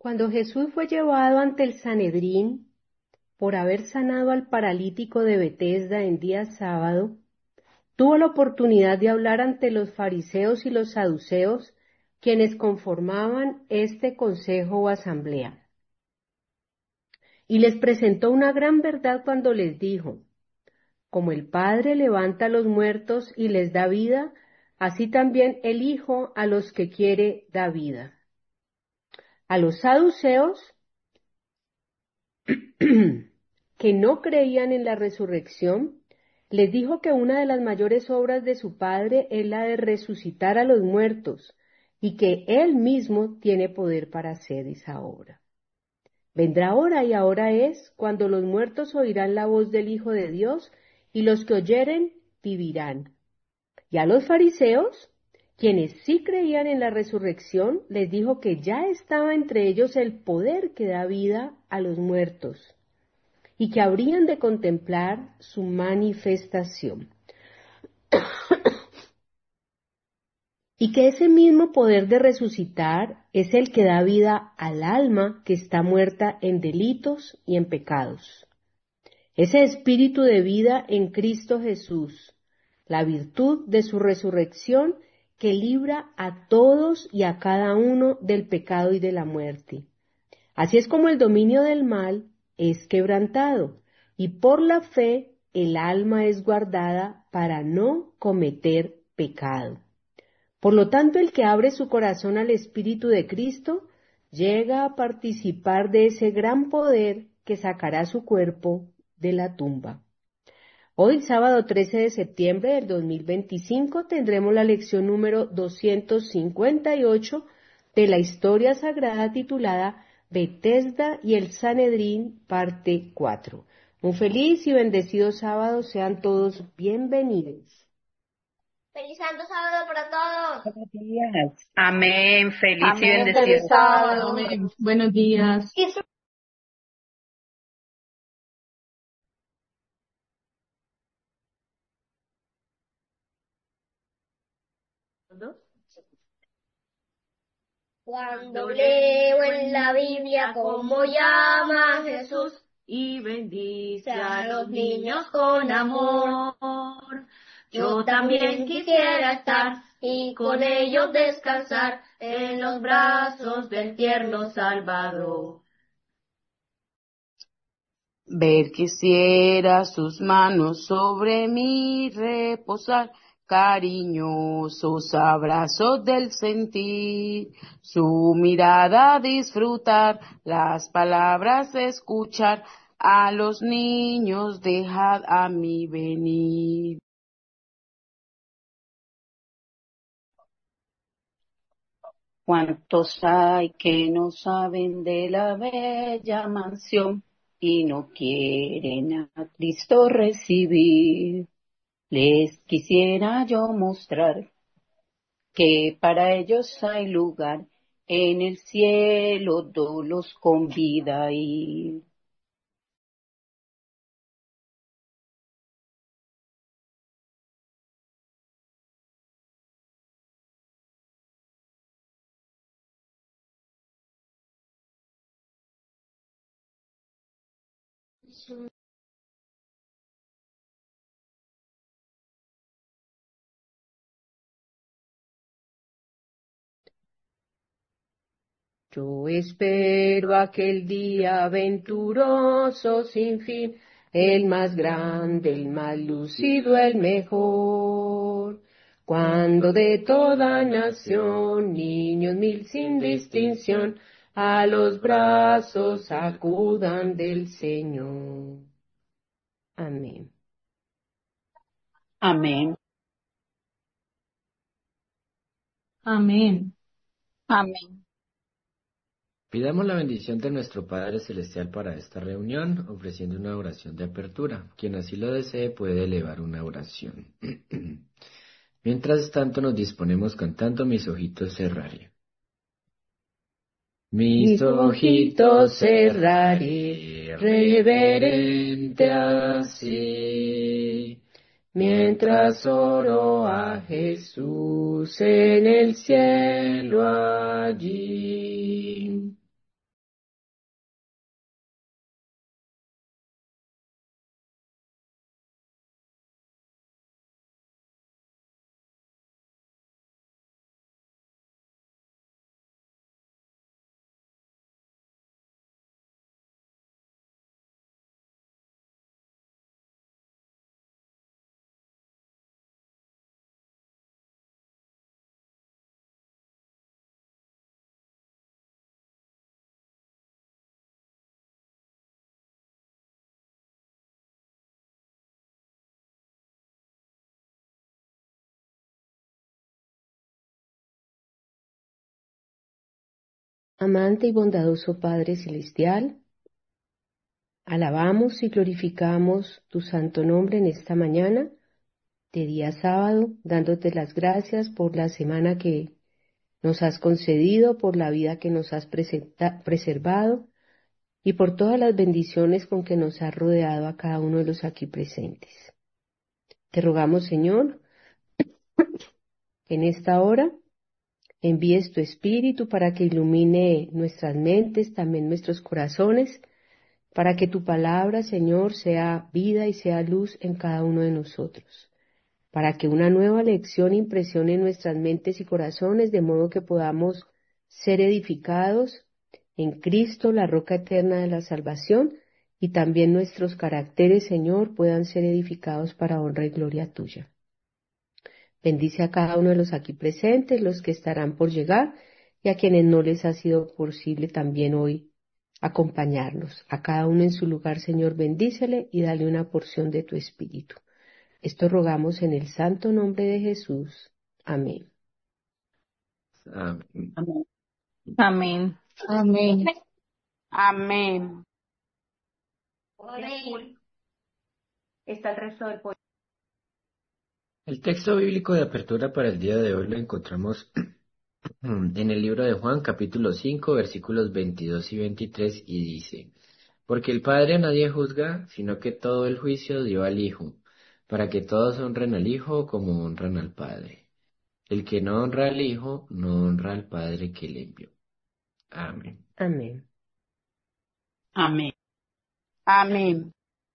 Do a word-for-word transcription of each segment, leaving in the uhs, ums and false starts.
Cuando Jesús fue llevado ante el Sanedrín por haber sanado al paralítico de Betesda en día sábado, tuvo la oportunidad de hablar ante los fariseos y los saduceos, quienes conformaban este consejo o asamblea. Y les presentó una gran verdad cuando les dijo: como el Padre levanta a los muertos y les da vida, así también el Hijo a los que quiere da vida. A los saduceos, que no creían en la resurrección, les dijo que una de las mayores obras de su Padre es la de resucitar a los muertos, y que Él mismo tiene poder para hacer esa obra. Vendrá hora, y ahora es, cuando los muertos oirán la voz del Hijo de Dios, y los que oyeren vivirán. Y a los fariseos, quienes sí creían en la resurrección, les dijo que ya estaba entre ellos el poder que da vida a los muertos, y que habrían de contemplar su manifestación. Y que ese mismo poder de resucitar es el que da vida al alma que está muerta en delitos y en pecados. Ese espíritu de vida en Cristo Jesús, la virtud de su resurrección que libra a todos y a cada uno del pecado y de la muerte. Así es como el dominio del mal es quebrantado, y por la fe el alma es guardada para no cometer pecado. Por lo tanto, el que abre su corazón al Espíritu de Cristo llega a participar de ese gran poder que sacará su cuerpo de la tumba. Hoy, sábado trece de septiembre del dos mil veinticinco, tendremos la lección número doscientos cincuenta y ocho de la historia sagrada titulada Betesda y el Sanedrín, parte cuatro. Un feliz y bendecido sábado, sean todos bienvenidos. Feliz Santo Sábado para todos. Buenos días. Amén. Feliz y Amén. bendecido Feliz sábado. Amén. Buenos días. Cuando leo en la Biblia cómo llama a Jesús Y bendice a los niños con amor, yo también quisiera estar y con ellos descansar en los brazos del tierno Salvador. Ver quisiera sus manos sobre mí reposar, cariñosos abrazos del sentir, su mirada disfrutar, las palabras escuchar, a los niños dejad a mí venir. ¿Cuántos hay que no saben de la bella mansión y no quieren a Cristo recibir? Les quisiera yo mostrar que para ellos hay lugar en el cielo, Dios los convida a ir. Yo espero aquel día venturoso sin fin, el más grande, el más lúcido, el mejor. Cuando de toda nación, niños mil sin distinción, a los brazos acudan del Señor. Amén. Amén. Amén. Amén. Pidamos la bendición de nuestro Padre Celestial para esta reunión, ofreciendo una oración de apertura. Quien así lo desee puede elevar una oración. Mientras tanto nos disponemos cantando Mis ojitos cerraré. Mis ojitos cerraré, reverente así, mientras oro a Jesús en el cielo allí. Amante y bondadoso Padre Celestial, alabamos y glorificamos tu santo nombre en esta mañana de día sábado, dándote las gracias por la semana que nos has concedido, por la vida que nos has presenta- preservado y por todas las bendiciones con que nos has rodeado a cada uno de los aquí presentes. Te rogamos, Señor, que en esta hora envíes tu Espíritu para que ilumine nuestras mentes, también nuestros corazones, para que tu palabra, Señor, sea vida y sea luz en cada uno de nosotros, para que una nueva lección impresione nuestras mentes y corazones, de modo que podamos ser edificados en Cristo, la roca eterna de la salvación, y también nuestros caracteres, Señor, puedan ser edificados para honra y gloria tuya. Bendice a cada uno de los aquí presentes, los que estarán por llegar, y a quienes no les ha sido posible también hoy acompañarnos. A cada uno en su lugar, Señor, bendícele y dale una porción de tu Espíritu. Esto rogamos en el santo nombre de Jesús. Amén. Amén. Amén. Amén. Amén. Amén. Amén. Está el resto del poema. El texto bíblico de apertura para el día de hoy lo encontramos en el libro de Juan, capítulo cinco, versículos veintidós y veintitrés, y dice: Porque el Padre a nadie juzga, sino que todo el juicio dio al Hijo, para que todos honren al Hijo como honran al Padre. El que no honra al Hijo, no honra al Padre que le envió. Amén. Amén. Amén. Amén.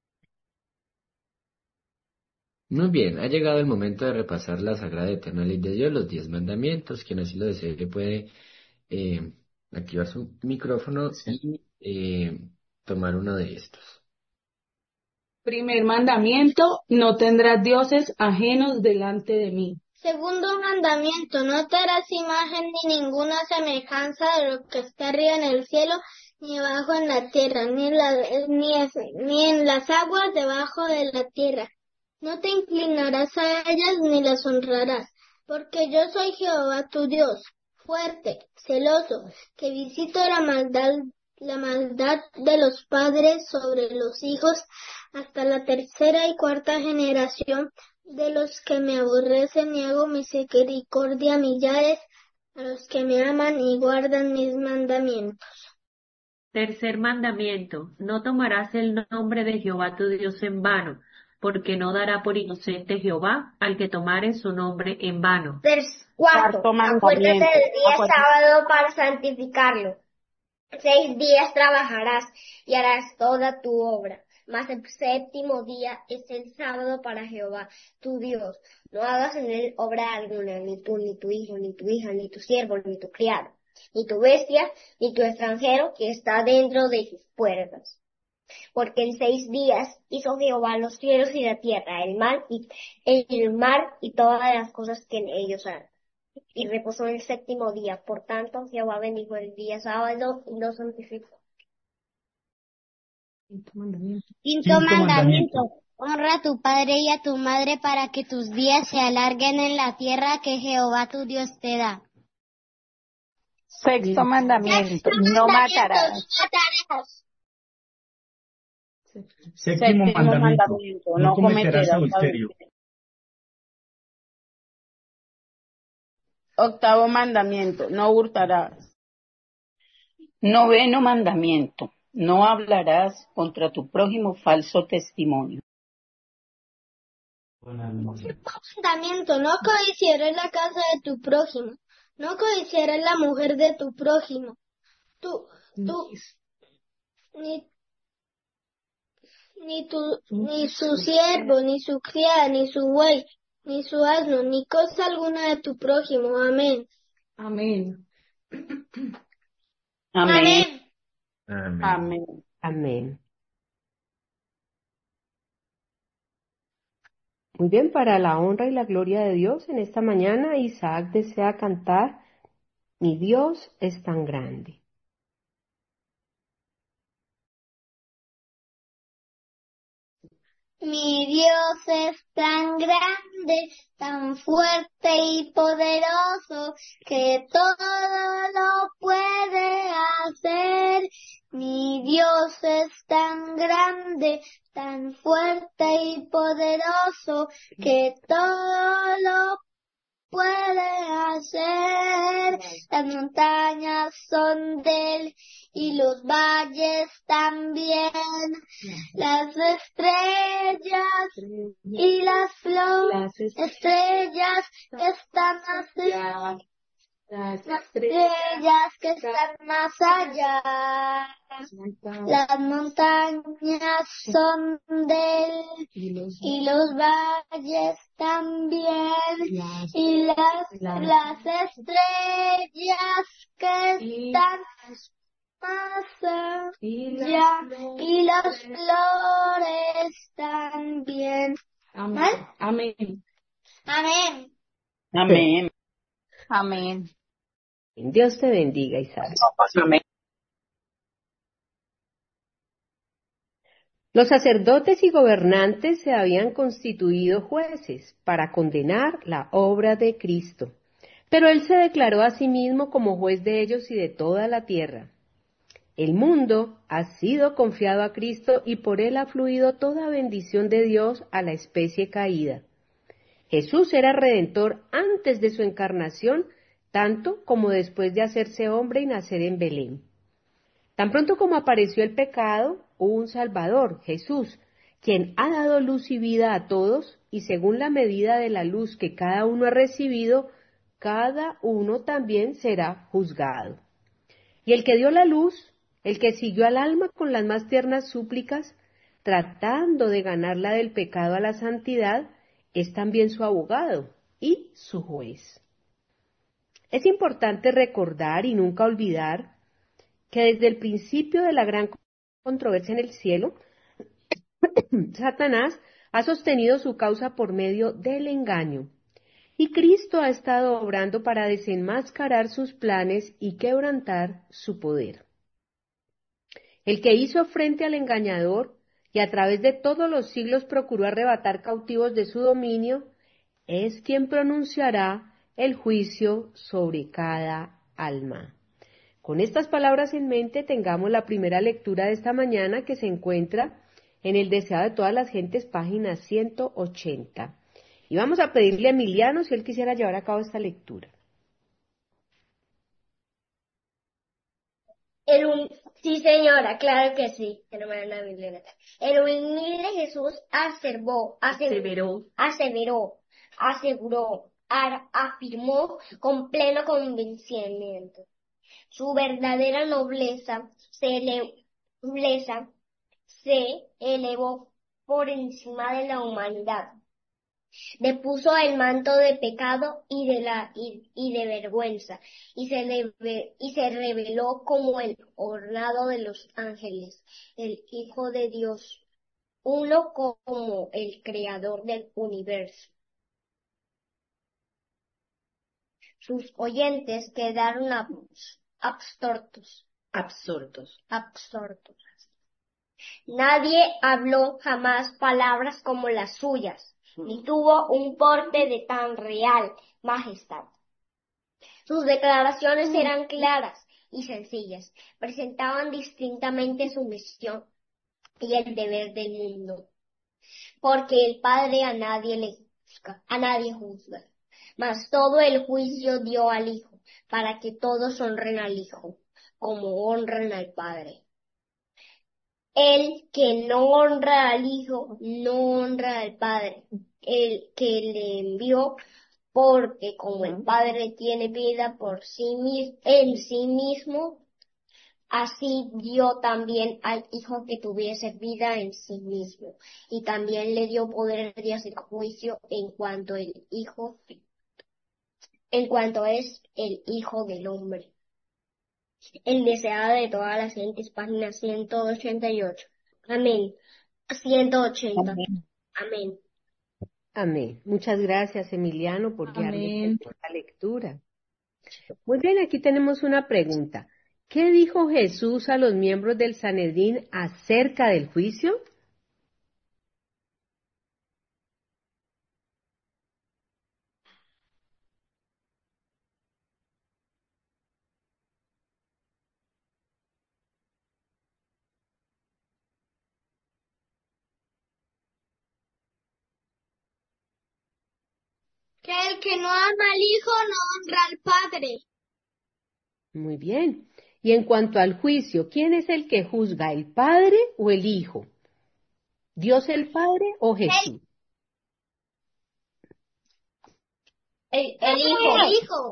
Muy bien, ha llegado el momento de repasar la sagrada y eterna ley de Dios, los diez mandamientos. Quien así lo desee puede eh, activar su micrófono y eh, tomar uno de estos. Primer mandamiento, no tendrás dioses ajenos delante de mí. Segundo mandamiento, no te harás imagen ni ninguna semejanza de lo que está arriba en el cielo, ni abajo en la tierra, ni en, la, ni, es- ni en las aguas debajo de la tierra. No te inclinarás a ellas ni las honrarás, porque yo soy Jehová tu Dios, fuerte, celoso, que visito la maldad, la maldad de los padres sobre los hijos hasta la tercera y cuarta generación de los que me aborrecen, y hago misericordia a millares, a los que me aman y guardan mis mandamientos. Tercer mandamiento, no tomarás el nombre de Jehová tu Dios en vano, porque no dará por inocente Jehová al que tomare su nombre en vano. Ter- Cuarto, Cuarto acuérdate mandamiento. del día Acuérdate. sábado para santificarlo. Seis días trabajarás y harás toda tu obra, mas el séptimo día es el sábado para Jehová tu Dios. No hagas en él obra alguna, ni tú, ni tu hijo, ni tu hija, ni tu siervo, ni tu criado, ni tu bestia, ni tu extranjero que está dentro de sus puertas. Porque en seis días hizo Jehová los cielos y la tierra, el mar y el mar y todas las cosas que en ellos hay. Y reposó el séptimo día. Por tanto, Jehová bendijo el día sábado y lo santificó. Quinto mandamiento. Quinto Quinto mandamiento. mandamiento. Honra a tu padre y a tu madre para que tus días se alarguen en la tierra que Jehová tu Dios te da. Sexto mandamiento. Sexto No mandamiento, matarás. no matarás. Séptimo Séptimo mandamiento. mandamiento. No No cometerás cometerás adulterio. adulterio. Octavo mandamiento. No hurtarás. Noveno mandamiento. No hablarás contra tu prójimo falso testimonio. Mandamiento, no codiciarás la casa de tu prójimo. No codiciarás la mujer de tu prójimo. Tú, tú, ni, ni tu, ni su siervo, ni su criada, ni su buey, ni su asno, ni cosa alguna de tu prójimo. Amén. Amén. Amén. Amén. Amén. Amén. Muy bien, para la honra y la gloria de Dios, en esta mañana Isaac desea cantar: Mi Dios es tan grande. Mi Dios es tan grande, tan fuerte y poderoso, que todo lo puede Mi Dios es tan grande, tan fuerte y poderoso, que todo lo puede hacer. Las montañas son de él y los valles también. Las estrellas y las flores, estrellas que están así. Las estrellas que están más allá, las montañas son de él y los valles también, y las, las estrellas que están más allá, y las flores también. Amén. Amén. Amén. Amén. Amén. Dios te bendiga, Isaac. Amén. Los sacerdotes y gobernantes se habían constituido jueces para condenar la obra de Cristo, pero él se declaró a sí mismo como juez de ellos y de toda la tierra. El mundo ha sido confiado a Cristo y por él ha fluido toda bendición de Dios a la especie caída. Jesús era redentor antes de su encarnación, tanto como después de hacerse hombre y nacer en Belén. Tan pronto como apareció el pecado, hubo un Salvador, Jesús, quien ha dado luz y vida a todos, y según la medida de la luz que cada uno ha recibido, cada uno también será juzgado. Y el que dio la luz, el que siguió al alma con las más tiernas súplicas, tratando de ganarla del pecado a la santidad, es también su abogado y su juez. Es importante recordar y nunca olvidar que desde el principio de la gran controversia en el cielo, Satanás ha sostenido su causa por medio del engaño, y Cristo ha estado obrando para desenmascarar sus planes y quebrantar su poder. El que hizo frente al engañador y a través de todos los siglos procuró arrebatar cautivos de su dominio, es quien pronunciará el juicio sobre cada alma. Con estas palabras en mente, tengamos la primera lectura de esta mañana, que se encuentra en el Deseado de todas las gentes, página ciento ochenta. Y vamos a pedirle a Emiliano si él quisiera llevar a cabo esta lectura. El un... Sí, señora, claro que sí. Hermana Violeta. El humilde Jesús aservó, aseveró, aseveró, aseguró, ar- afirmó con pleno convencimiento. Su verdadera nobleza se, ele- nobleza se elevó por encima de la humanidad. Le puso el manto de pecado y de la y, y de vergüenza, y se le ve- y se reveló como el ornado de los ángeles, el Hijo de Dios, uno como el creador del universo. Sus oyentes quedaron abs- absortos, Absurdos. absortos. Nadie habló jamás palabras como las suyas, ni tuvo un porte de tan real majestad. Sus declaraciones eran claras y sencillas, presentaban distintamente su misión y el deber del mundo, porque el Padre a nadie le juzga, a nadie juzga, mas todo el juicio dio al Hijo, para que todos honren al Hijo, como honran al Padre. El que no honra al Hijo, no honra al Padre, el que le envió, porque como el Padre tiene vida por sí mismo, en sí mismo, así dio también al Hijo que tuviese vida en sí mismo, y también le dio poder de hacer juicio en cuanto el Hijo, en cuanto es el Hijo del Hombre. El deseado de todas las gentes, página ciento ochenta y ocho. Amén. ciento ochenta. Amén. Amén. Amén. Muchas gracias, Emiliano, por guiarnos en Amén. esta lectura. Muy bien, aquí tenemos una pregunta. ¿Qué dijo Jesús a los miembros del Sanedrín acerca del juicio? Que el que no ama al Hijo no honra al Padre. Muy bien. Y en cuanto al juicio, ¿quién es el que juzga, el Padre o el Hijo? ¿Dios el Padre o Jesús? El, el Hijo. El Hijo.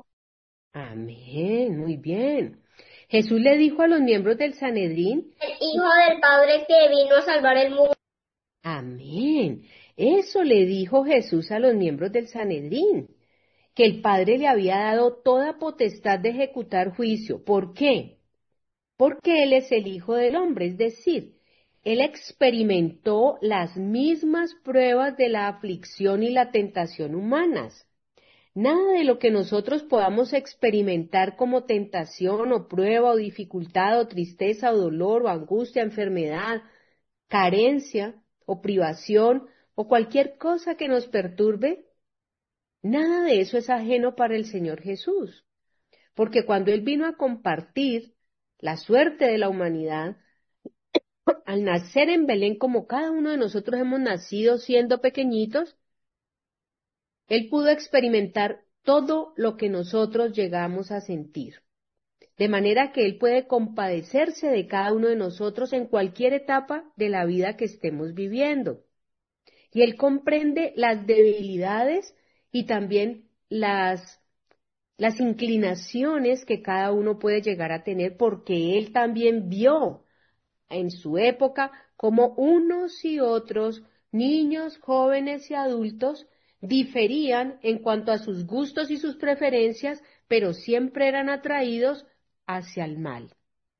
Amén, muy bien. Jesús le dijo a los miembros del Sanedrín, El Hijo del Padre que vino a salvar el mundo. amén. Eso le dijo Jesús a los miembros del Sanedrín, que el Padre le había dado toda potestad de ejecutar juicio. ¿Por qué? Porque Él es el Hijo del Hombre, es decir, Él experimentó las mismas pruebas de la aflicción y la tentación humanas. Nada de lo que nosotros podamos experimentar como tentación o prueba o dificultad o tristeza o dolor o angustia, enfermedad, carencia o privación o cualquier cosa que nos perturbe, nada de eso es ajeno para el Señor Jesús. Porque cuando Él vino a compartir la suerte de la humanidad, al nacer en Belén como cada uno de nosotros hemos nacido siendo pequeñitos, Él pudo experimentar todo lo que nosotros llegamos a sentir. De manera que Él puede compadecerse de cada uno de nosotros en cualquier etapa de la vida que estemos viviendo. Y Él comprende las debilidades y también las, las inclinaciones que cada uno puede llegar a tener, porque Él también vio en su época cómo unos y otros, niños, jóvenes y adultos, diferían en cuanto a sus gustos y sus preferencias, pero siempre eran atraídos hacia el mal.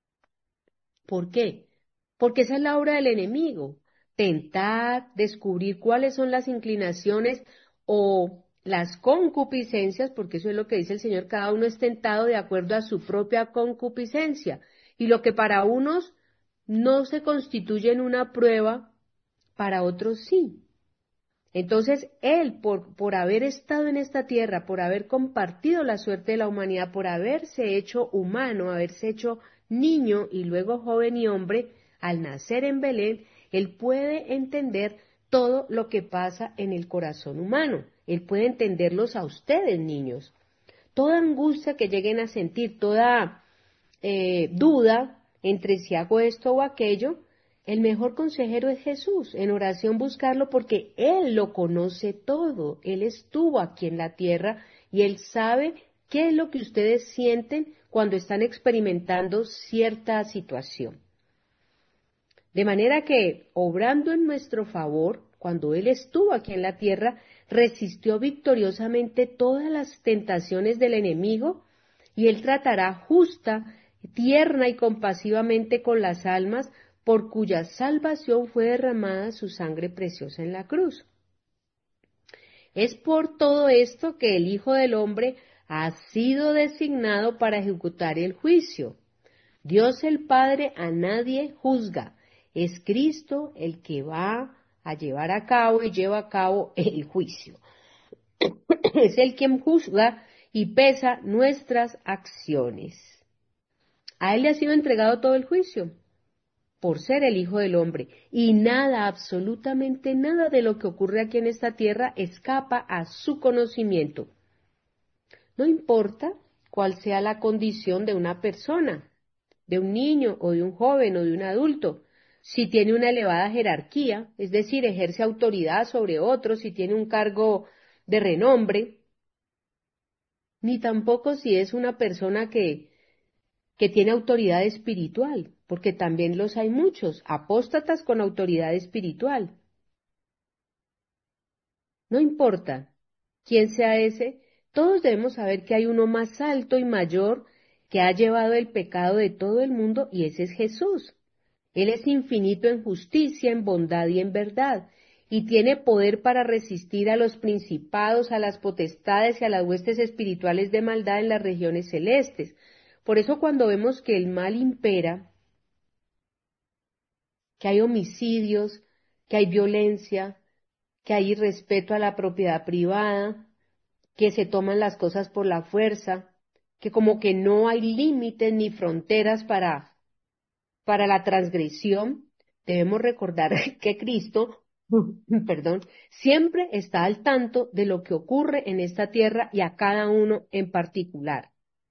¿Por qué? Porque esa es la obra del enemigo, tentar, descubrir cuáles son las inclinaciones o las concupiscencias, porque eso es lo que dice el Señor, cada uno es tentado de acuerdo a su propia concupiscencia, y lo que para unos no se constituye en una prueba, para otros sí. Entonces, Él, por, por haber estado en esta tierra, por haber compartido la suerte de la humanidad, por haberse hecho humano, haberse hecho niño y luego joven y hombre, al nacer en Belén, Él puede entender todo lo que pasa en el corazón humano. Él puede entenderlos a ustedes, niños. Toda angustia que lleguen a sentir, toda eh, duda entre si hago esto o aquello, el mejor consejero es Jesús. En oración buscarlo porque Él lo conoce todo. Él estuvo aquí en la tierra y Él sabe qué es lo que ustedes sienten cuando están experimentando cierta situación. De manera que, obrando en nuestro favor, cuando Él estuvo aquí en la tierra, resistió victoriosamente todas las tentaciones del enemigo y Él tratará justa, tierna y compasivamente con las almas por cuya salvación fue derramada su sangre preciosa en la cruz. Es por todo esto que el Hijo del Hombre ha sido designado para ejecutar el juicio. Dios el Padre a nadie juzga, es Cristo el que va a llevar a cabo y lleva a cabo el juicio. Es Él quien juzga y pesa nuestras acciones. A Él le ha sido entregado todo el juicio, por ser el Hijo del Hombre, y nada, absolutamente nada de lo que ocurre aquí en esta tierra escapa a su conocimiento. No importa cuál sea la condición de una persona, de un niño o de un joven o de un adulto, si tiene una elevada jerarquía, es decir, ejerce autoridad sobre otros, si tiene un cargo de renombre, ni tampoco si es una persona que que tiene autoridad espiritual, porque también los hay muchos, apóstatas con autoridad espiritual. No importa quién sea ese, todos debemos saber que hay uno más alto y mayor que ha llevado el pecado de todo el mundo y ese es Jesús. Él es infinito en justicia, en bondad y en verdad, y tiene poder para resistir a los principados, a las potestades y a las huestes espirituales de maldad en las regiones celestes. Por eso cuando vemos que el mal impera, que hay homicidios, que hay violencia, que hay irrespeto a la propiedad privada, que se toman las cosas por la fuerza, que como que no hay límites ni fronteras para, para la transgresión, debemos recordar que Cristo perdón, siempre está al tanto de lo que ocurre en esta tierra y a cada uno en particular.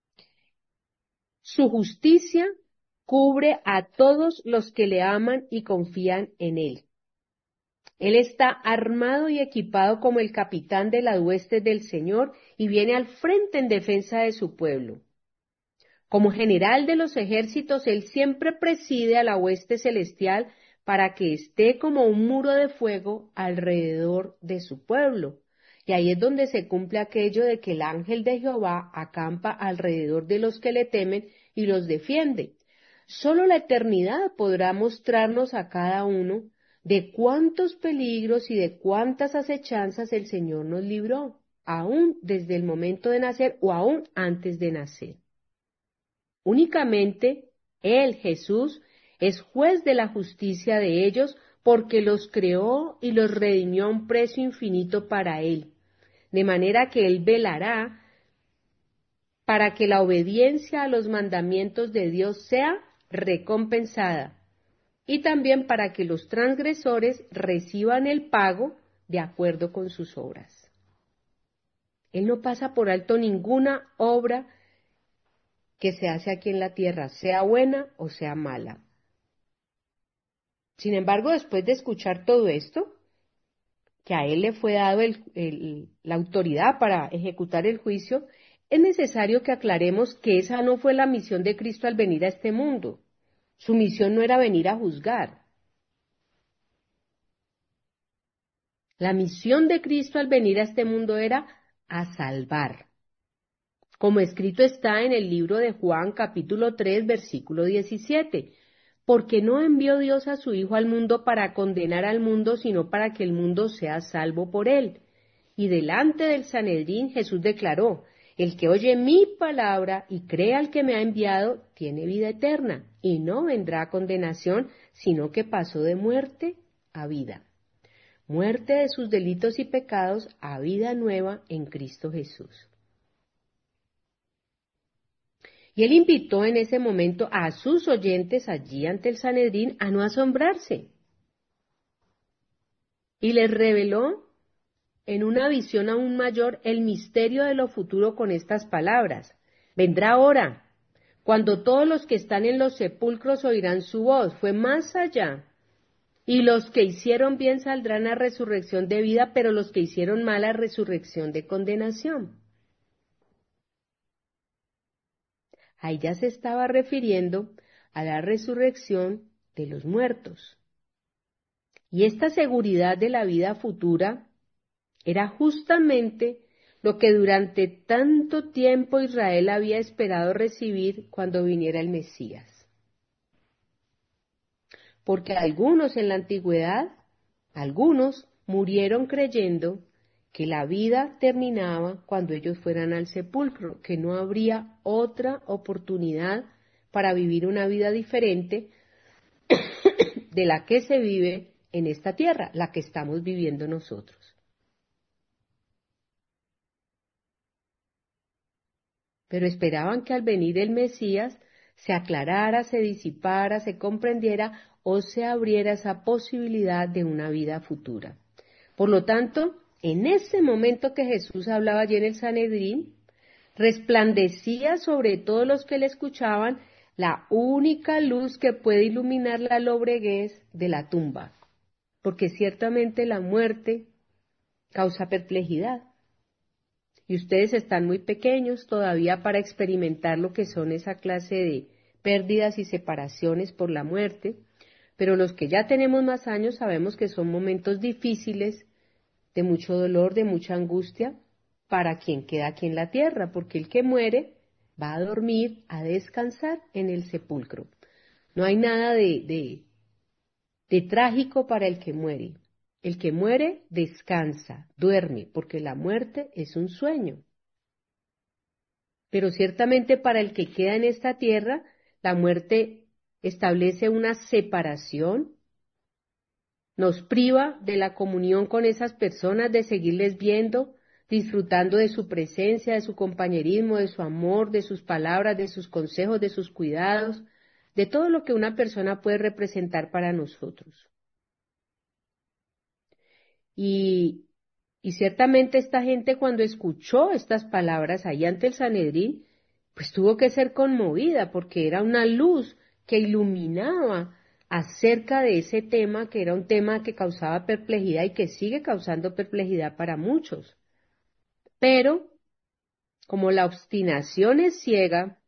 Su justicia cubre a todos los que le aman y confían en él. Él está armado y equipado como el capitán de las huestes del Señor y viene al frente en defensa de su pueblo. Como general de los ejércitos, él siempre preside a la hueste celestial para que esté como un muro de fuego alrededor de su pueblo. Y ahí es donde se cumple aquello de que el ángel de Jehová acampa alrededor de los que le temen y los defiende. Solo la eternidad podrá mostrarnos a cada uno de cuántos peligros y de cuántas acechanzas el Señor nos libró, aún desde el momento de nacer o aún antes de nacer. Únicamente Él, Jesús, es juez de la justicia de ellos porque los creó y los redimió a un precio infinito para Él, de manera que Él velará para que la obediencia a los mandamientos de Dios sea recompensada y también para que los transgresores reciban el pago de acuerdo con sus obras. Él no pasa por alto ninguna obra que se hace aquí en la tierra, sea buena o sea mala. Sin embargo, después de escuchar todo esto, que a él le fue dado el, el, la autoridad para ejecutar el juicio, es necesario que aclaremos que esa no fue la misión de Cristo al venir a este mundo. Su misión no era venir a juzgar. La misión de Cristo al venir a este mundo era a salvar. Como escrito está en el libro de Juan capítulo tres versículo diecisiete, porque no envió Dios a su Hijo al mundo para condenar al mundo, sino para que el mundo sea salvo por él. Y delante del Sanedrín Jesús declaró, el que oye mi palabra y cree al que me ha enviado, tiene vida eterna, y no vendrá a condenación, sino que pasó de muerte a vida. Muerte de sus delitos y pecados a vida nueva en Cristo Jesús. Y él invitó en ese momento a sus oyentes allí ante el Sanedrín a no asombrarse. Y les reveló en una visión aún mayor el misterio de lo futuro con estas palabras. Vendrá hora, cuando todos los que están en los sepulcros oirán su voz. Fue más allá. Y los que hicieron bien saldrán a resurrección de vida, pero los que hicieron mal a resurrección de condenación. Ahí ya se estaba refiriendo a la resurrección de los muertos. Y esta seguridad de la vida futura era justamente lo que durante tanto tiempo Israel había esperado recibir cuando viniera el Mesías. Porque algunos en la antigüedad, algunos murieron creyendo que la vida terminaba cuando ellos fueran al sepulcro, que no habría otra oportunidad para vivir una vida diferente de la que se vive en esta tierra, la que estamos viviendo nosotros. Pero esperaban que al venir el Mesías se aclarara, se disipara, se comprendiera o se abriera esa posibilidad de una vida futura. Por lo tanto, en ese momento que Jesús hablaba allí en el Sanedrín, resplandecía sobre todos los que le escuchaban la única luz que puede iluminar la lobreguez de la tumba, porque ciertamente la muerte causa perplejidad. Y ustedes están muy pequeños todavía para experimentar lo que son esa clase de pérdidas y separaciones por la muerte, pero los que ya tenemos más años sabemos que son momentos difíciles, de mucho dolor, de mucha angustia, para quien queda aquí en la tierra, porque el que muere va a dormir, a descansar en el sepulcro. No hay nada de, de, de trágico para el que muere. El que muere descansa, duerme, porque la muerte es un sueño. Pero ciertamente para el que queda en esta tierra, la muerte establece una separación, nos priva de la comunión con esas personas, de seguirles viendo, disfrutando de su presencia, de su compañerismo, de su amor, de sus palabras, de sus consejos, de sus cuidados, de todo lo que una persona puede representar para nosotros. Y, y ciertamente esta gente cuando escuchó estas palabras ahí ante el Sanedrín, pues tuvo que ser conmovida porque era una luz que iluminaba acerca de ese tema, que era un tema que causaba perplejidad y que sigue causando perplejidad para muchos. Pero, como la obstinación es ciega,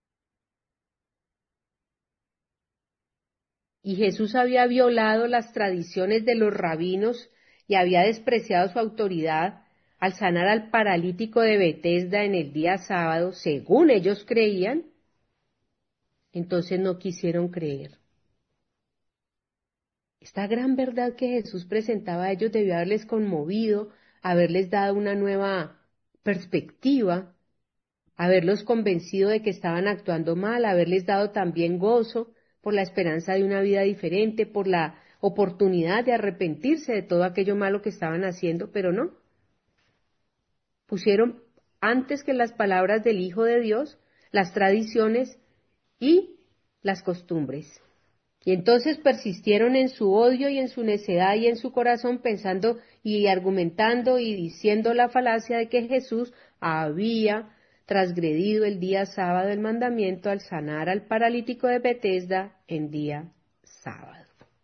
y Jesús había violado las tradiciones de los rabinos y había despreciado su autoridad al sanar al paralítico de Betesda en el día sábado, según ellos creían, entonces no quisieron creer. Esta gran verdad que Jesús presentaba a ellos debió haberles conmovido, haberles dado una nueva perspectiva, haberlos convencido de que estaban actuando mal, haberles dado también gozo por la esperanza de una vida diferente, por la oportunidad de arrepentirse de todo aquello malo que estaban haciendo, pero no. Pusieron antes que las palabras del Hijo de Dios, las tradiciones y las costumbres. Y entonces persistieron en su odio y en su necedad y en su corazón pensando y argumentando y diciendo la falacia de que Jesús había transgredido el día sábado el mandamiento al sanar al paralítico de Betesda en día sábado.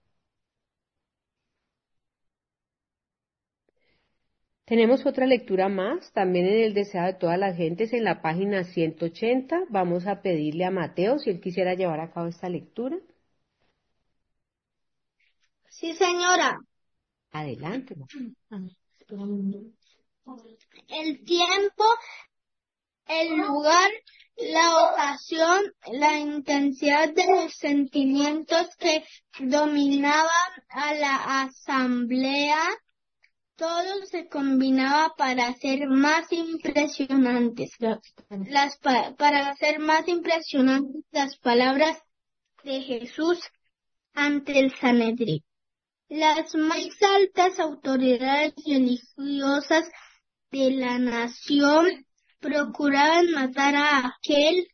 Tenemos otra lectura más, también en el deseo de todas las gentes, en la página ciento ochenta. Vamos a pedirle a Mateo si él quisiera llevar a cabo esta lectura. Sí, señora. Adelante. El tiempo, el lugar, la ocasión, la intensidad de los sentimientos que dominaban a la asamblea, todo se combinaba para hacer más impresionantes las pa- para hacer más impresionantes las palabras de Jesús ante el Sanedrín. Las más altas autoridades religiosas de la nación procuraban matar a aquel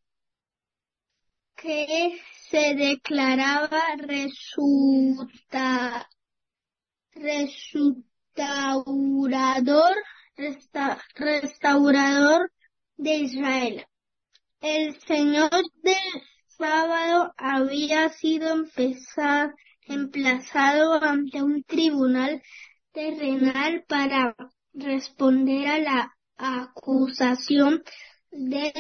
que se declaraba resulta, restaurador, resta- restaurador de Israel. El Señor del sábado había sido empezar- emplazado ante un tribunal terrenal para responder a la acusación de,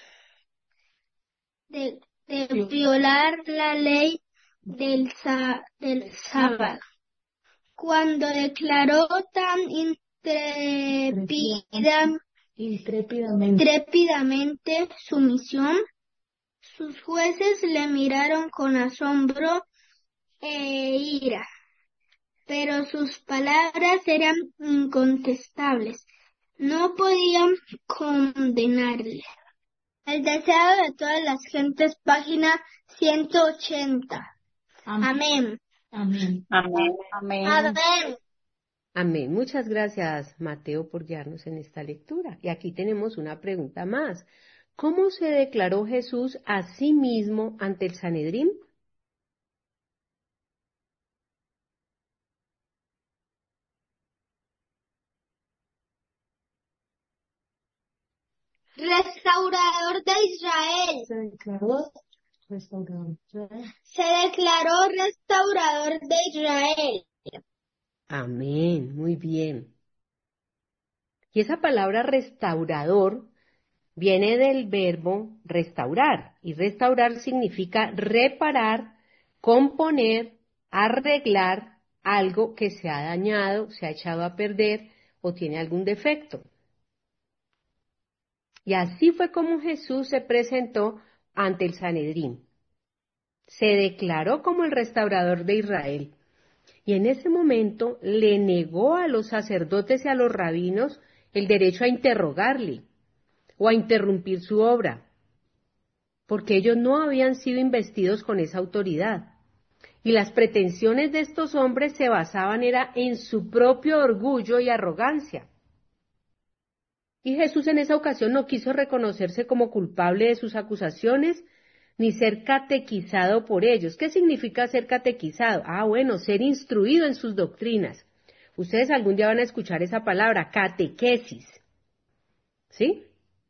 de, de violar la ley del, sa- del sábado. Cuando declaró tan intrépida- Intrépidamente. intrépidamente su misión, sus jueces le miraron con asombro e ira, pero sus palabras eran incontestables. No podían condenarle. El deseo de todas las gentes, página ciento ochenta. Amén. Amén. Amén. Amén. Amén. Amén. Muchas gracias, Mateo, por guiarnos en esta lectura. Y aquí tenemos una pregunta más. ¿Cómo se declaró Jesús a sí mismo ante el Sanedrín? Restaurador de Israel. Se declaró restaurador. Se declaró restaurador de Israel. Amén. Muy bien. Y esa palabra restaurador viene del verbo restaurar. Y restaurar significa reparar, componer, arreglar algo que se ha dañado, se ha echado a perder o tiene algún defecto. Y así fue como Jesús se presentó ante el Sanedrín. Se declaró como el restaurador de Israel. Y en ese momento le negó a los sacerdotes y a los rabinos el derecho a interrogarle o a interrumpir su obra, porque ellos no habían sido investidos con esa autoridad. Y las pretensiones de estos hombres se basaban era en su propio orgullo y arrogancia. Y Jesús en esa ocasión no quiso reconocerse como culpable de sus acusaciones, ni ser catequizado por ellos. ¿Qué significa ser catequizado? Ah, bueno, ser instruido en sus doctrinas. Ustedes algún día van a escuchar esa palabra, catequesis. ¿Sí?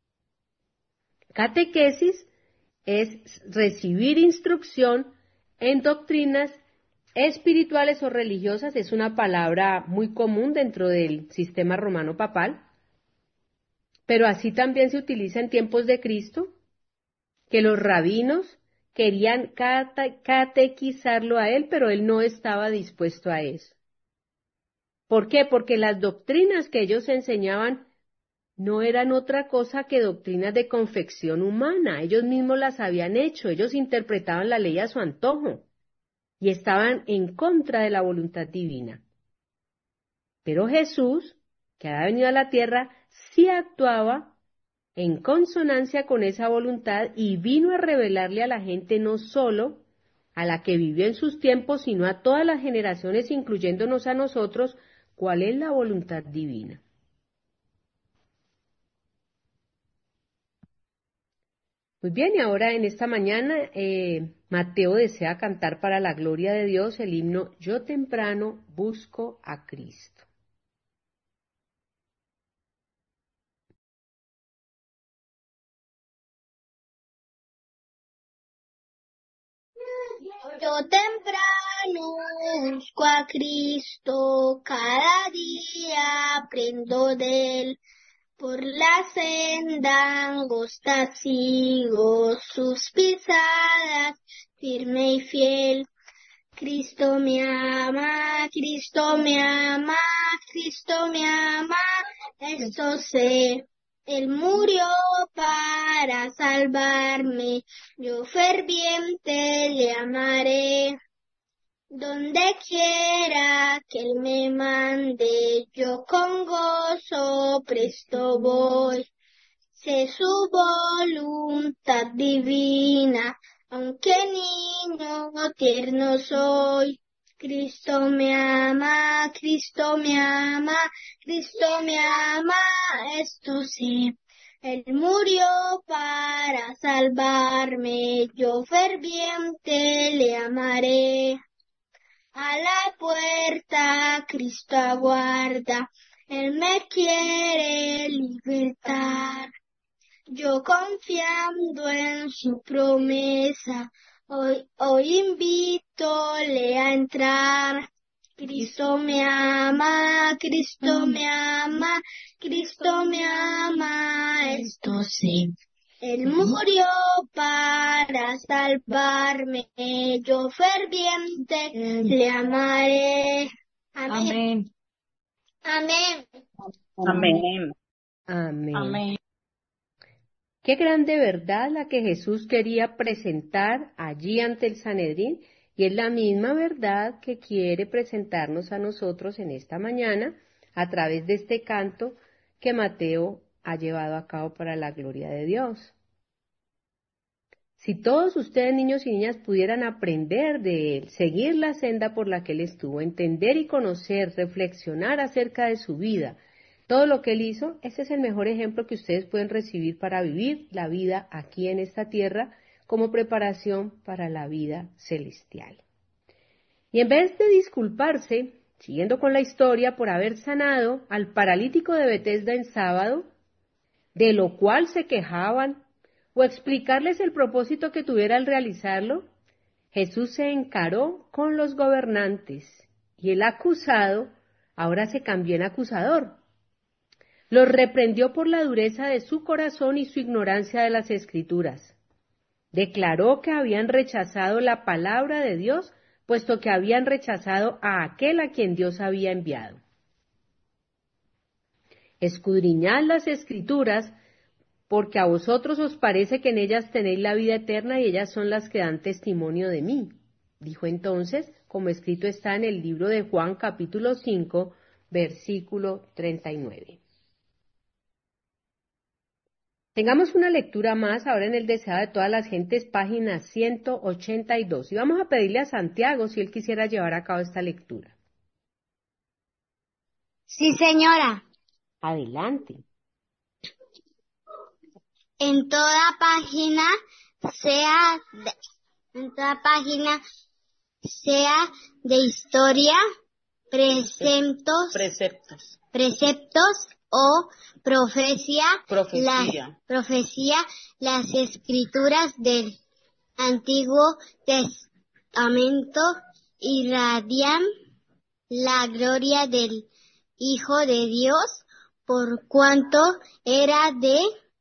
Catequesis es recibir instrucción en doctrinas espirituales o religiosas. Es una palabra muy común dentro del sistema romano papal, pero así también se utiliza en tiempos de Cristo, que los rabinos querían cate- catequizarlo a él, pero él no estaba dispuesto a eso. ¿Por qué? Porque las doctrinas que ellos enseñaban no eran otra cosa que doctrinas de confección humana. Ellos mismos las habían hecho, ellos interpretaban la ley a su antojo y estaban en contra de la voluntad divina. Pero Jesús, que había venido a la tierra, sí actuaba en consonancia con esa voluntad y vino a revelarle a la gente no solo a la que vivió en sus tiempos, sino a todas las generaciones, incluyéndonos a nosotros, cuál es la voluntad divina. Muy bien, y ahora en esta mañana eh, Mateo desea cantar para la gloria de Dios el himno Yo temprano busco a Cristo. Yo temprano busco a Cristo, cada día aprendo de él. Por la senda angosta sigo sus pisadas, firme y fiel. Cristo me ama, Cristo me ama, Cristo me ama, esto sé. Él murió para salvarme, yo ferviente le amaré. Donde quiera que Él me mande, yo con gozo presto voy. Sé su voluntad divina, aunque niño tierno soy. Cristo me ama, Cristo me ama, Cristo me ama, esto sí. Él murió para salvarme, yo ferviente le amaré. A la puerta Cristo aguarda, Él me quiere libertar. Yo confiando en su promesa, hoy, hoy invítole a entrar. Cristo me ama, Cristo me ama, Cristo me ama, esto sí. Él murió para salvarme, yo ferviente le amaré. Amén. Amén. Amén. Amén. Amén. Qué grande verdad la que Jesús quería presentar allí ante el Sanedrín, y es la misma verdad que quiere presentarnos a nosotros en esta mañana a través de este canto que Mateo ha llevado a cabo para la gloria de Dios. Si todos ustedes, niños y niñas, pudieran aprender de él, seguir la senda por la que él estuvo, entender y conocer, reflexionar acerca de su vida, todo lo que él hizo, ese es el mejor ejemplo que ustedes pueden recibir para vivir la vida aquí en esta tierra como preparación para la vida celestial. Y en vez de disculparse, siguiendo con la historia, por haber sanado al paralítico de Betesda en sábado, de lo cual se quejaban, o explicarles el propósito que tuviera al realizarlo, Jesús se encaró con los gobernantes y el acusado ahora se cambió en acusador. Los reprendió por la dureza de su corazón y su ignorancia de las Escrituras. Declaró que habían rechazado la palabra de Dios, puesto que habían rechazado a aquel a quien Dios había enviado. Escudriñad las Escrituras, porque a vosotros os parece que en ellas tenéis la vida eterna y ellas son las que dan testimonio de mí. Dijo entonces, como escrito está en el libro de Juan capítulo cinco, versículo treinta y nueve. Tengamos una lectura más ahora en el deseado de todas las gentes, página ciento ochenta y dos. Y vamos a pedirle a Santiago si él quisiera llevar a cabo esta lectura. Sí, señora. Adelante. En toda página sea de, en toda página sea de historia, preceptos, preceptos, preceptos o profecía, profecía, las, profecía, las escrituras del Antiguo Testamento irradian la gloria del Hijo de Dios, por cuanto era de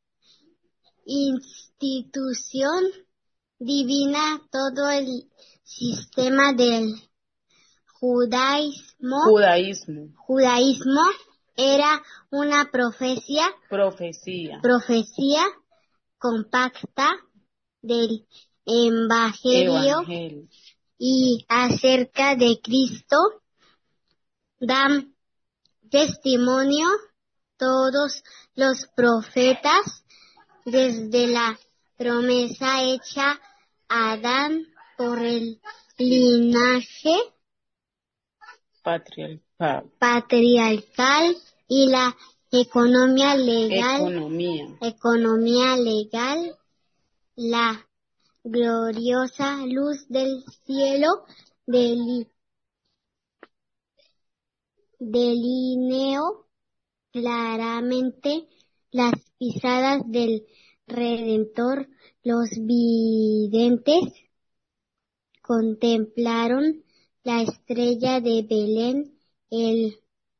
institución divina todo el sistema del judaísmo, judaísmo, judaísmo era una profecía, profecía, profecía compacta del evangelio, evangelio, y acerca de Cristo dan testimonio todos los profetas, desde la promesa hecha a Adán por el linaje patriarcal, patriarcal y la economía legal, economía, economía legal, la gloriosa luz del cielo deli- delineó claramente las pisadas del Redentor. Los videntes contemplaron la estrella de Belén, el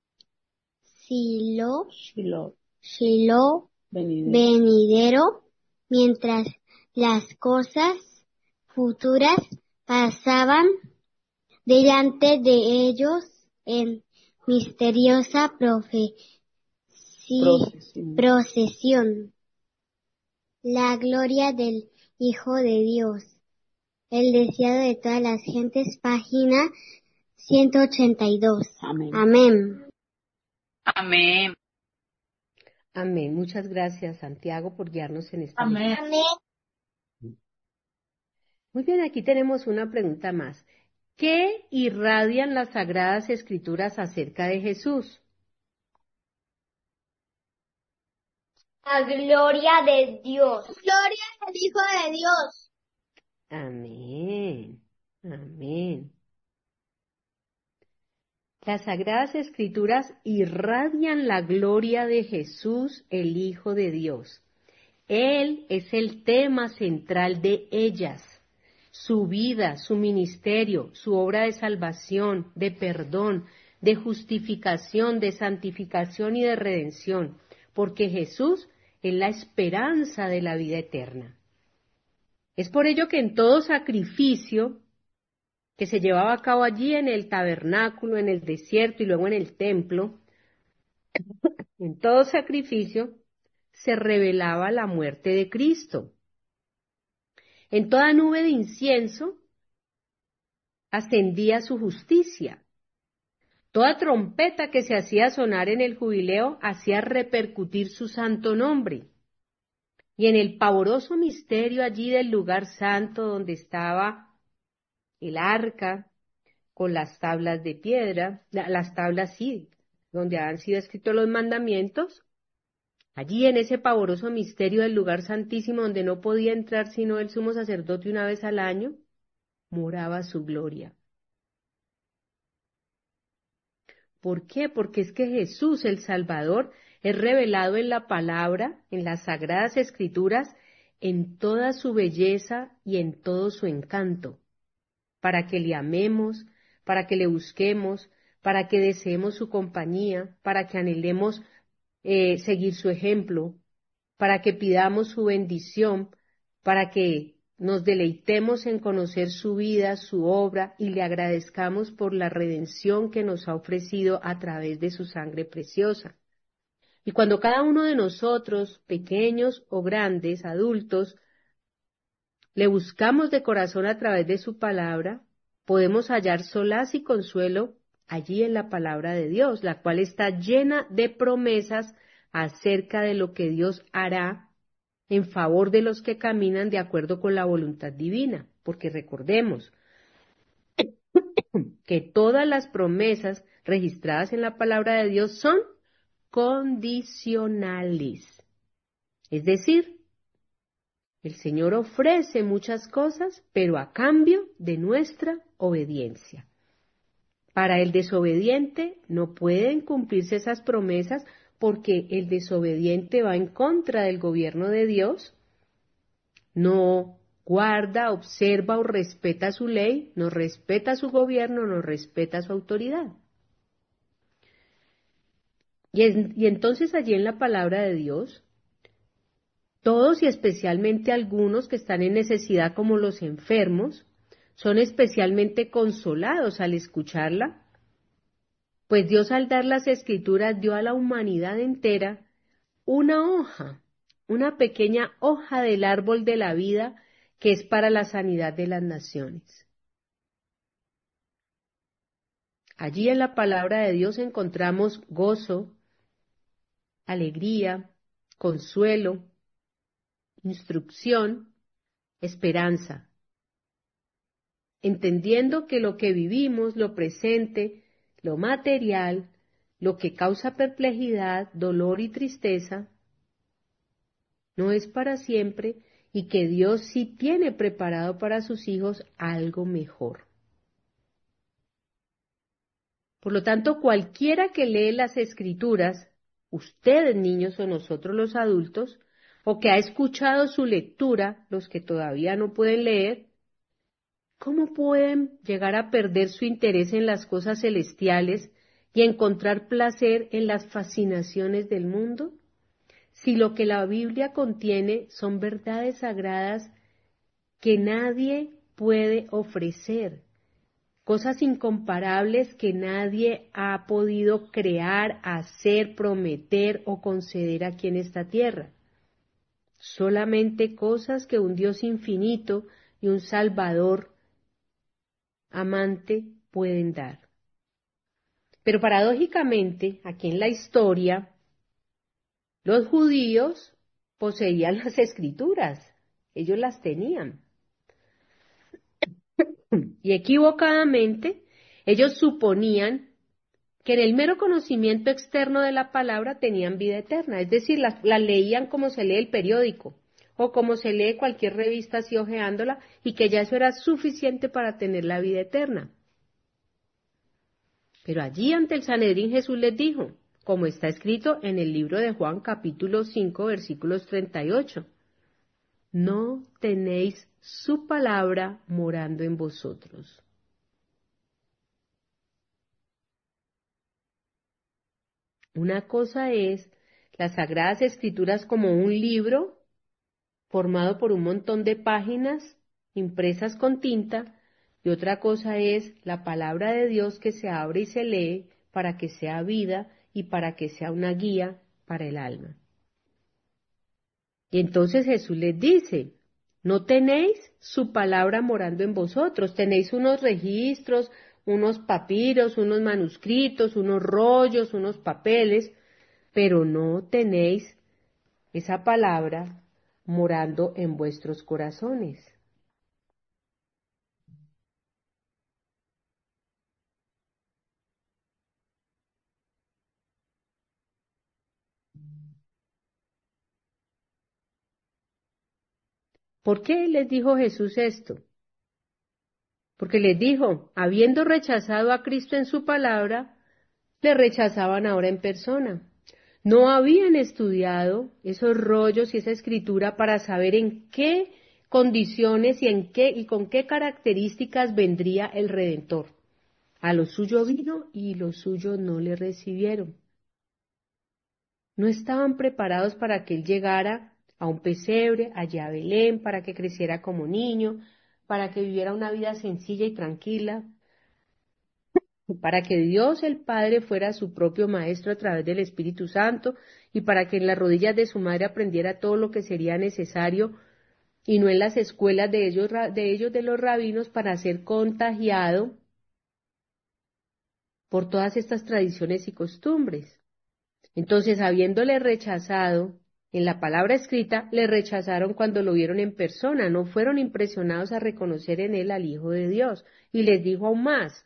Silo, Shiloh, Shiloh venidero, venidero, mientras las cosas futuras pasaban delante de ellos en misteriosa profe- procesión, procesión. La gloria del Hijo de Dios, el deseado de todas las gentes, página ciento ochenta y dos. Amén. Amén. Amén. Amén. Muchas gracias, Santiago, por guiarnos en esta Amén. lectura. Amén. Muy bien, aquí tenemos una pregunta más. ¿Qué irradian las Sagradas Escrituras acerca de Jesús? La gloria de Dios. Gloria al Hijo de Dios. Amén. Amén. Las Sagradas Escrituras irradian la gloria de Jesús, el Hijo de Dios. Él es el tema central de ellas. Su vida, su ministerio, su obra de salvación, de perdón, de justificación, de santificación y de redención, porque Jesús es la esperanza de la vida eterna. Es por ello que en todo sacrificio que se llevaba a cabo allí en el tabernáculo, en el desierto y luego en el templo, en todo sacrificio se revelaba la muerte de Cristo. En toda nube de incienso ascendía su justicia. Toda trompeta que se hacía sonar en el jubileo hacía repercutir su santo nombre. Y en el pavoroso misterio allí del lugar santo donde estaba el arca con las tablas de piedra, las tablas sí, donde han sido escritos los mandamientos, allí en ese pavoroso misterio del lugar santísimo donde no podía entrar sino el sumo sacerdote una vez al año, moraba su gloria. ¿Por qué? Porque es que Jesús, el Salvador, es revelado en la palabra, en las Sagradas Escrituras, en toda su belleza y en todo su encanto, para que le amemos, para que le busquemos, para que deseemos su compañía, para que anhelemos eh, seguir su ejemplo, para que pidamos su bendición, para que nos deleitemos en conocer su vida, su obra, y le agradezcamos por la redención que nos ha ofrecido a través de su sangre preciosa. Y cuando cada uno de nosotros, pequeños o grandes, adultos, le buscamos de corazón a través de su palabra, podemos hallar solaz y consuelo allí en la palabra de Dios, la cual está llena de promesas acerca de lo que Dios hará en favor de los que caminan de acuerdo con la voluntad divina, porque recordemos que todas las promesas registradas en la palabra de Dios son condicionales. Es decir, el Señor ofrece muchas cosas, pero a cambio de nuestra obediencia. Para el desobediente no pueden cumplirse esas promesas porque el desobediente va en contra del gobierno de Dios, no guarda, observa o respeta su ley, no respeta su gobierno, no respeta su autoridad. Y, en, y entonces allí en la palabra de Dios, todos y especialmente algunos que están en necesidad como los enfermos, son especialmente consolados al escucharla, pues Dios al dar las escrituras dio a la humanidad entera una hoja, una pequeña hoja del árbol de la vida que es para la sanidad de las naciones. Allí en la palabra de Dios encontramos gozo, alegría, consuelo, instrucción, esperanza, entendiendo que lo que vivimos, lo presente, lo material, lo que causa perplejidad, dolor y tristeza, no es para siempre y que Dios sí tiene preparado para sus hijos algo mejor. Por lo tanto, cualquiera que lee las Escrituras, ustedes niños o nosotros los adultos, o que ha escuchado su lectura, los que todavía no pueden leer, ¿cómo pueden llegar a perder su interés en las cosas celestiales y encontrar placer en las fascinaciones del mundo? Si lo que la Biblia contiene son verdades sagradas que nadie puede ofrecer, cosas incomparables que nadie ha podido crear, hacer, prometer o conceder aquí en esta tierra. Solamente cosas que un Dios infinito y un Salvador amante pueden dar. Pero paradójicamente, aquí en la historia, los judíos poseían las Escrituras, ellos las tenían. Y equivocadamente, ellos suponían que en el mero conocimiento externo de la palabra tenían vida eterna, es decir, la, la leían como se lee el periódico o como se lee cualquier revista así hojeándola y que ya eso era suficiente para tener la vida eterna. Pero allí ante el Sanedrín Jesús les dijo, como está escrito en el libro de Juan capítulo cinco versículos treinta y ocho, no tenéis su palabra morando en vosotros. Una cosa es las Sagradas Escrituras como un libro formado por un montón de páginas impresas con tinta y otra cosa es la palabra de Dios que se abre y se lee para que sea vida y para que sea una guía para el alma. Y entonces Jesús les dice, no tenéis su palabra morando en vosotros, tenéis unos registros, unos papiros, unos manuscritos, unos rollos, unos papeles, pero no tenéis esa palabra morando en vuestros corazones. ¿Por qué les dijo Jesús esto? Porque les dijo, habiendo rechazado a Cristo en su palabra, le rechazaban ahora en persona. No habían estudiado esos rollos y esa escritura para saber en qué condiciones y en qué y con qué características vendría el Redentor. A lo suyo vino y los suyos no le recibieron. No estaban preparados para que él llegara a un pesebre, allá a Belén, para que creciera como niño, para que viviera una vida sencilla y tranquila, para que Dios el Padre fuera su propio Maestro a través del Espíritu Santo y para que en las rodillas de su madre aprendiera todo lo que sería necesario y no en las escuelas de ellos de, ellos, de los rabinos para ser contagiado por todas estas tradiciones y costumbres. Entonces, habiéndole rechazado en la palabra escrita, le rechazaron cuando lo vieron en persona, no fueron impresionados a reconocer en él al Hijo de Dios. Y les dijo aún más,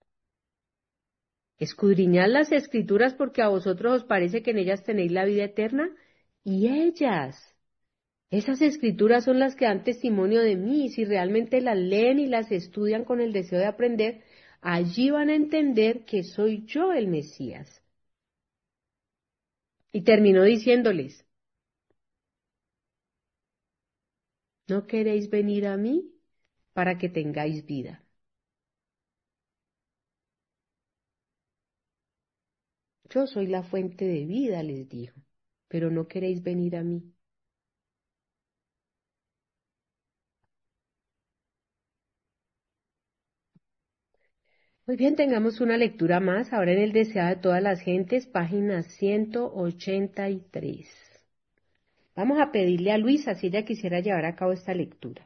escudriñad las Escrituras porque a vosotros os parece que en ellas tenéis la vida eterna, y ellas, esas Escrituras son las que dan testimonio de mí, y si realmente las leen y las estudian con el deseo de aprender, allí van a entender que soy yo el Mesías. Y terminó diciéndoles, ¿no queréis venir a mí para que tengáis vida? Yo soy la fuente de vida, les dijo, pero no queréis venir a mí. Muy bien, tengamos una lectura más, ahora en el deseado de todas las gentes, página ciento ochenta y tres. Vamos a pedirle a Luisa si ella quisiera llevar a cabo esta lectura.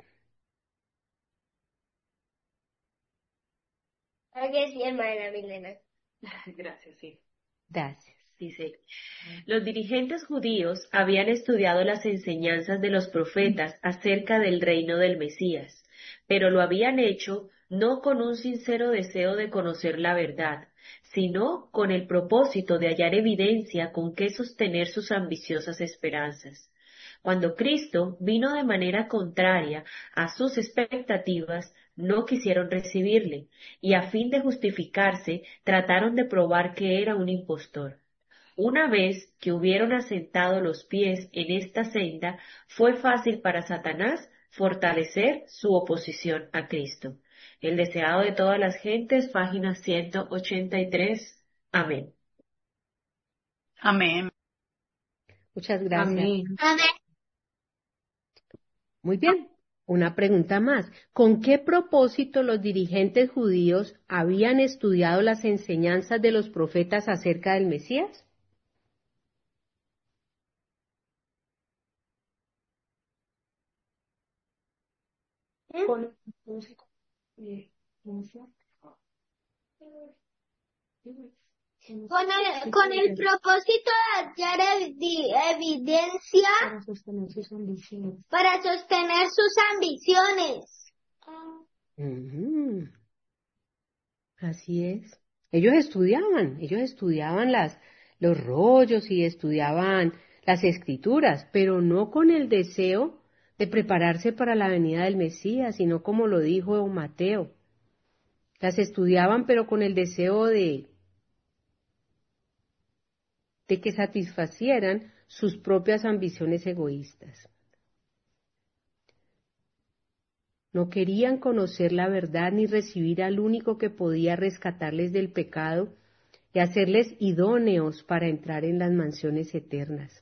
Claro que sí, hermana Milena. Gracias, sí. Gracias. Dice, los dirigentes judíos habían estudiado las enseñanzas de los profetas acerca del reino del Mesías, pero lo habían hecho no con un sincero deseo de conocer la verdad, sino con el propósito de hallar evidencia con que sostener sus ambiciosas esperanzas. Cuando Cristo vino de manera contraria a sus expectativas, no quisieron recibirle, y a fin de justificarse, trataron de probar que era un impostor. Una vez que hubieron asentado los pies en esta senda, fue fácil para Satanás fortalecer su oposición a Cristo. El deseado de todas las gentes, página ciento ochenta y tres. Amén. Amén. Muchas gracias. Amén. Amén. Muy bien, una pregunta más. ¿Con qué propósito los dirigentes judíos habían estudiado las enseñanzas de los profetas acerca del Mesías? Con, no sé, eh, no sé. Con el, con el propósito de hallar evi- evidencia Para sostener sus ambiciones. para sostener sus ambiciones. Ujú. Así es. Ellos estudiaban, ellos estudiaban las, los rollos y estudiaban las escrituras, pero no con el deseo de prepararse para la venida del Mesías, sino como lo dijo Mateo. Las estudiaban, pero con el deseo de, de que satisfacieran sus propias ambiciones egoístas. No querían conocer la verdad ni recibir al único que podía rescatarles del pecado y hacerles idóneos para entrar en las mansiones eternas.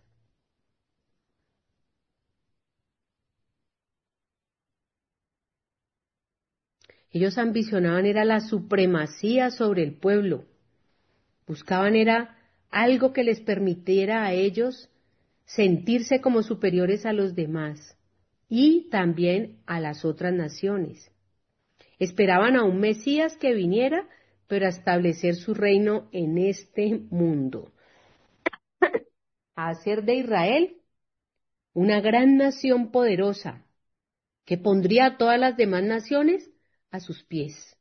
Ellos ambicionaban era la supremacía sobre el pueblo. Buscaban era algo que les permitiera a ellos sentirse como superiores a los demás y también a las otras naciones. Esperaban a un Mesías que viniera, pero a establecer su reino en este mundo. A hacer de Israel una gran nación poderosa que pondría a todas las demás naciones a sus pies.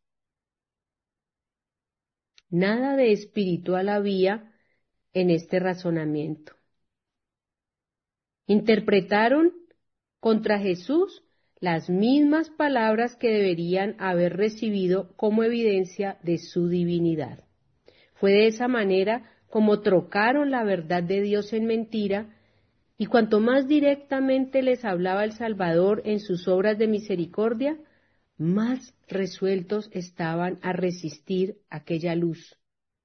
Nada de espiritual había en este razonamiento. Interpretaron contra Jesús las mismas palabras que deberían haber recibido como evidencia de su divinidad. Fue de esa manera como trocaron la verdad de Dios en mentira, y cuanto más directamente les hablaba el Salvador en sus obras de misericordia, más resueltos estaban a resistir aquella luz.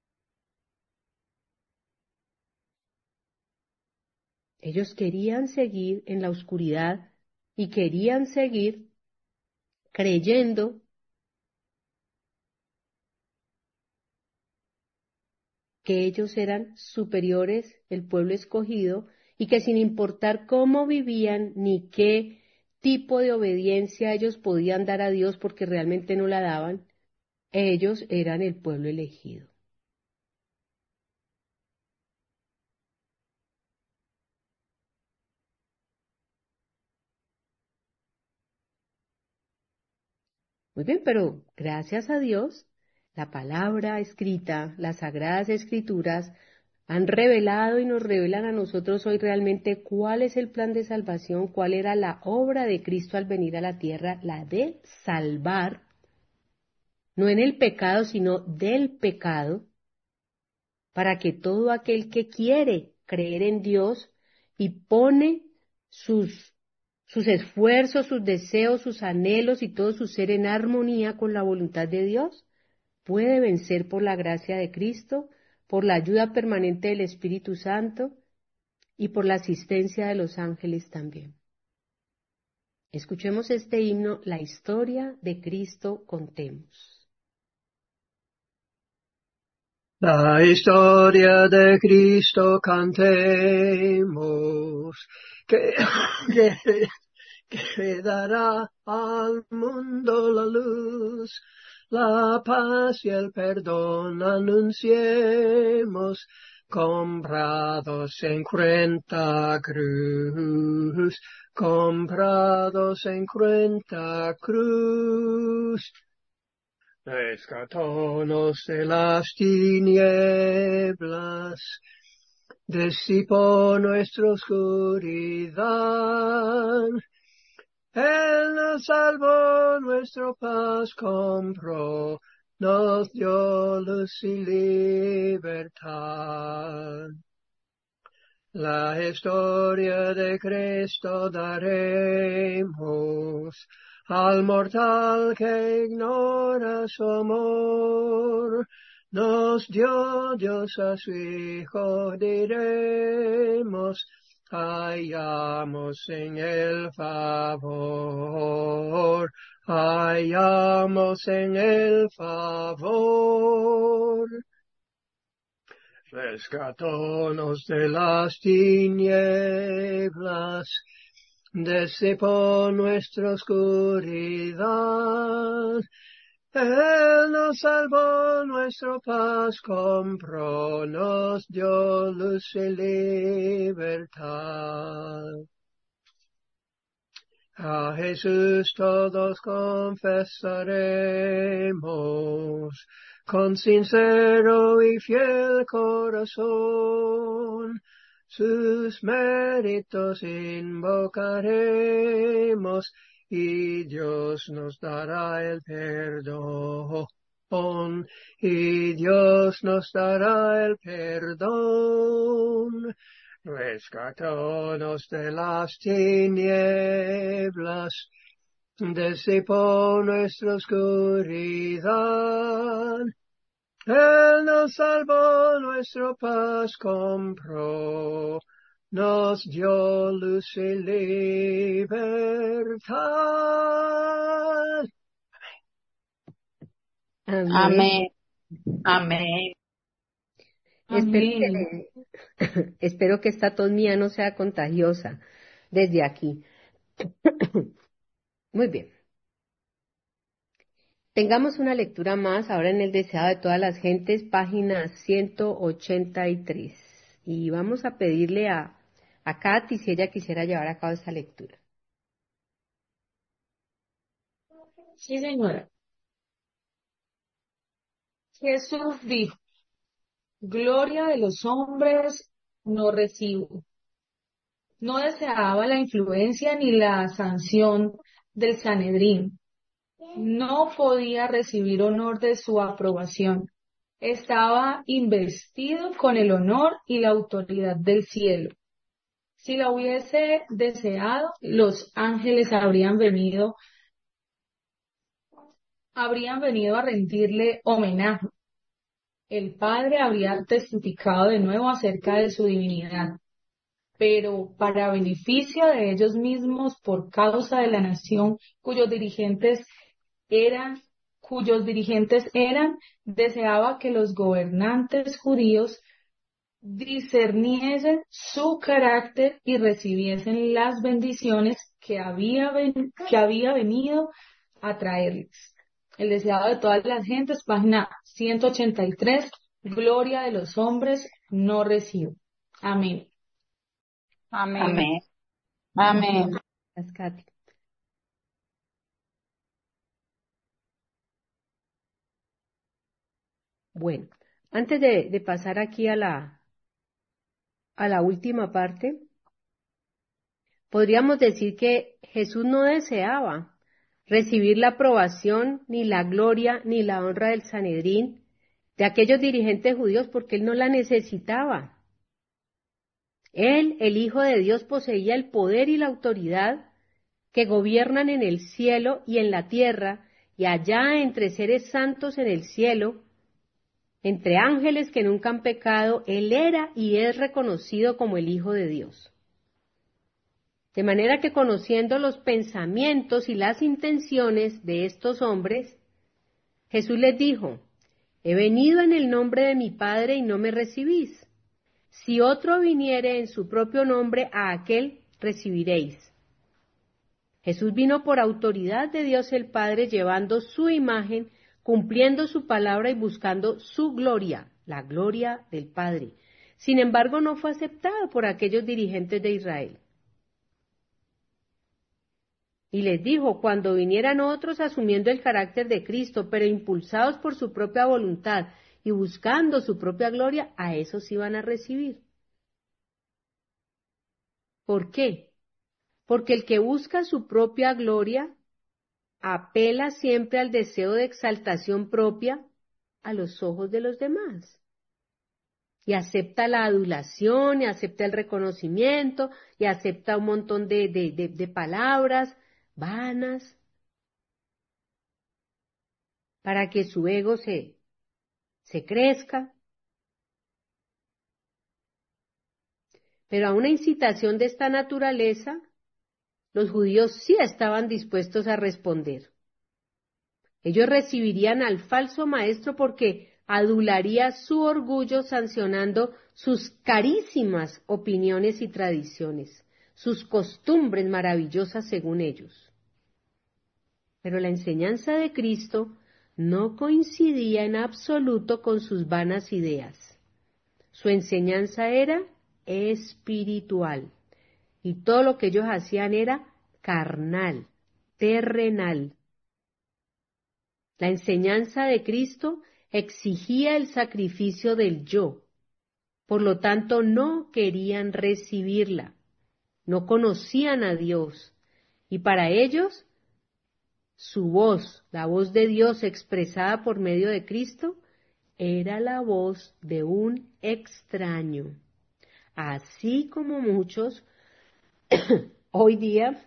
Ellos querían seguir en la oscuridad y querían seguir creyendo que ellos eran superiores, el pueblo escogido, y que sin importar cómo vivían ni qué tipo de obediencia ellos podían dar a Dios, porque realmente no la daban, ellos eran el pueblo elegido. Muy bien, pero gracias a Dios, la palabra escrita, las sagradas escrituras, han revelado y nos revelan a nosotros hoy realmente cuál es el plan de salvación, cuál era la obra de Cristo al venir a la tierra, la de salvar no en el pecado, sino del pecado, para que todo aquel que quiere creer en Dios y pone sus, sus esfuerzos, sus deseos, sus anhelos y todo su ser en armonía con la voluntad de Dios, puede vencer por la gracia de Cristo, por la ayuda permanente del Espíritu Santo y por la asistencia de los ángeles también. Escuchemos este himno, la historia de Cristo contemos. La historia de Cristo cantemos, que, que, que dará al mundo la luz, la paz y el perdón anunciemos, comprados en cruenta cruz, comprados en cruenta cruz. Rescatónos de las tinieblas, disipó nuestra oscuridad. Él nos salvó, nuestra paz compró, nos dio luz y libertad. La historia de Cristo daremos al mortal que ignora su amor. Nos dio Dios a su Hijo, diremos, hallamos en el favor, hallamos en el favor. Rescatónos de las tinieblas, disipó nuestra oscuridad. Él nos salvó, nuestra paz compró, nos dio luz y libertad. A Jesús todos confesaremos, con sincero y fiel corazón, sus méritos invocaremos, y Dios nos dará el perdón, y Dios nos dará el perdón. Rescatónos de las tinieblas, disipó nuestra oscuridad. Él nos salvó, nuestra paz compró, nos dio luz y libertad. Amén. Amén. Amén. Espero Amén. que, espero que esta tos mía no sea contagiosa desde aquí. Muy bien. Tengamos una lectura más ahora en el deseado de todas las gentes, página ciento ochenta y tres. Y vamos a pedirle a, a Katy si ella quisiera llevar a cabo esta lectura. Sí, señora. Jesús dijo, gloria de los hombres no recibo. No deseaba la influencia ni la sanción del Sanedrín. No podía recibir honor de su aprobación. Estaba investido con el honor y la autoridad del cielo. Si la hubiese deseado, los ángeles habrían venido, habrían venido a rendirle homenaje. El Padre habría testificado de nuevo acerca de su divinidad, pero para beneficio de ellos mismos, por causa de la nación cuyos dirigentes eran, cuyos dirigentes eran, deseaba que los gobernantes judíos discerniesen su carácter y recibiesen las bendiciones que había, ven- que había venido a traerles. El deseado de todas las gentes, página ciento ochenta y tres, gloria de los hombres no recibo. Amén. Amén. Amén. Gracias, Katy. Bueno, antes de, de pasar aquí a la, a la última parte, podríamos decir que Jesús no deseaba recibir la aprobación, ni la gloria, ni la honra del Sanedrín, de aquellos dirigentes judíos, porque él no la necesitaba. Él, el Hijo de Dios, poseía el poder y la autoridad que gobiernan en el cielo y en la tierra, y allá entre seres santos en el cielo, entre ángeles que nunca han pecado, él era y es reconocido como el Hijo de Dios. De manera que conociendo los pensamientos y las intenciones de estos hombres, Jesús les dijo: he venido en el nombre de mi Padre y no me recibís. Si otro viniere en su propio nombre, a aquel recibiréis. Jesús vino por autoridad de Dios el Padre, llevando su imagen, cumpliendo su palabra y buscando su gloria, la gloria del Padre. Sin embargo, no fue aceptado por aquellos dirigentes de Israel. Y les dijo: cuando vinieran otros asumiendo el carácter de Cristo, pero impulsados por su propia voluntad y buscando su propia gloria, a esos iban a recibir. ¿Por qué? Porque el que busca su propia gloria apela siempre al deseo de exaltación propia a los ojos de los demás. Y acepta la adulación, y acepta el reconocimiento, y acepta un montón de, de, de, de palabras vanas para que su ego se, se crezca. Pero a una incitación de esta naturaleza, los judíos sí estaban dispuestos a responder. Ellos recibirían al falso maestro porque adularía su orgullo sancionando sus carísimas opiniones y tradiciones, sus costumbres maravillosas según ellos. Pero la enseñanza de Cristo no coincidía en absoluto con sus vanas ideas. Su enseñanza era espiritual y todo lo que ellos hacían era carnal, terrenal. La enseñanza de Cristo exigía el sacrificio del yo, por lo tanto no querían recibirla, no conocían a Dios, y para ellos su voz, la voz de Dios expresada por medio de Cristo, era la voz de un extraño, así como muchos hoy día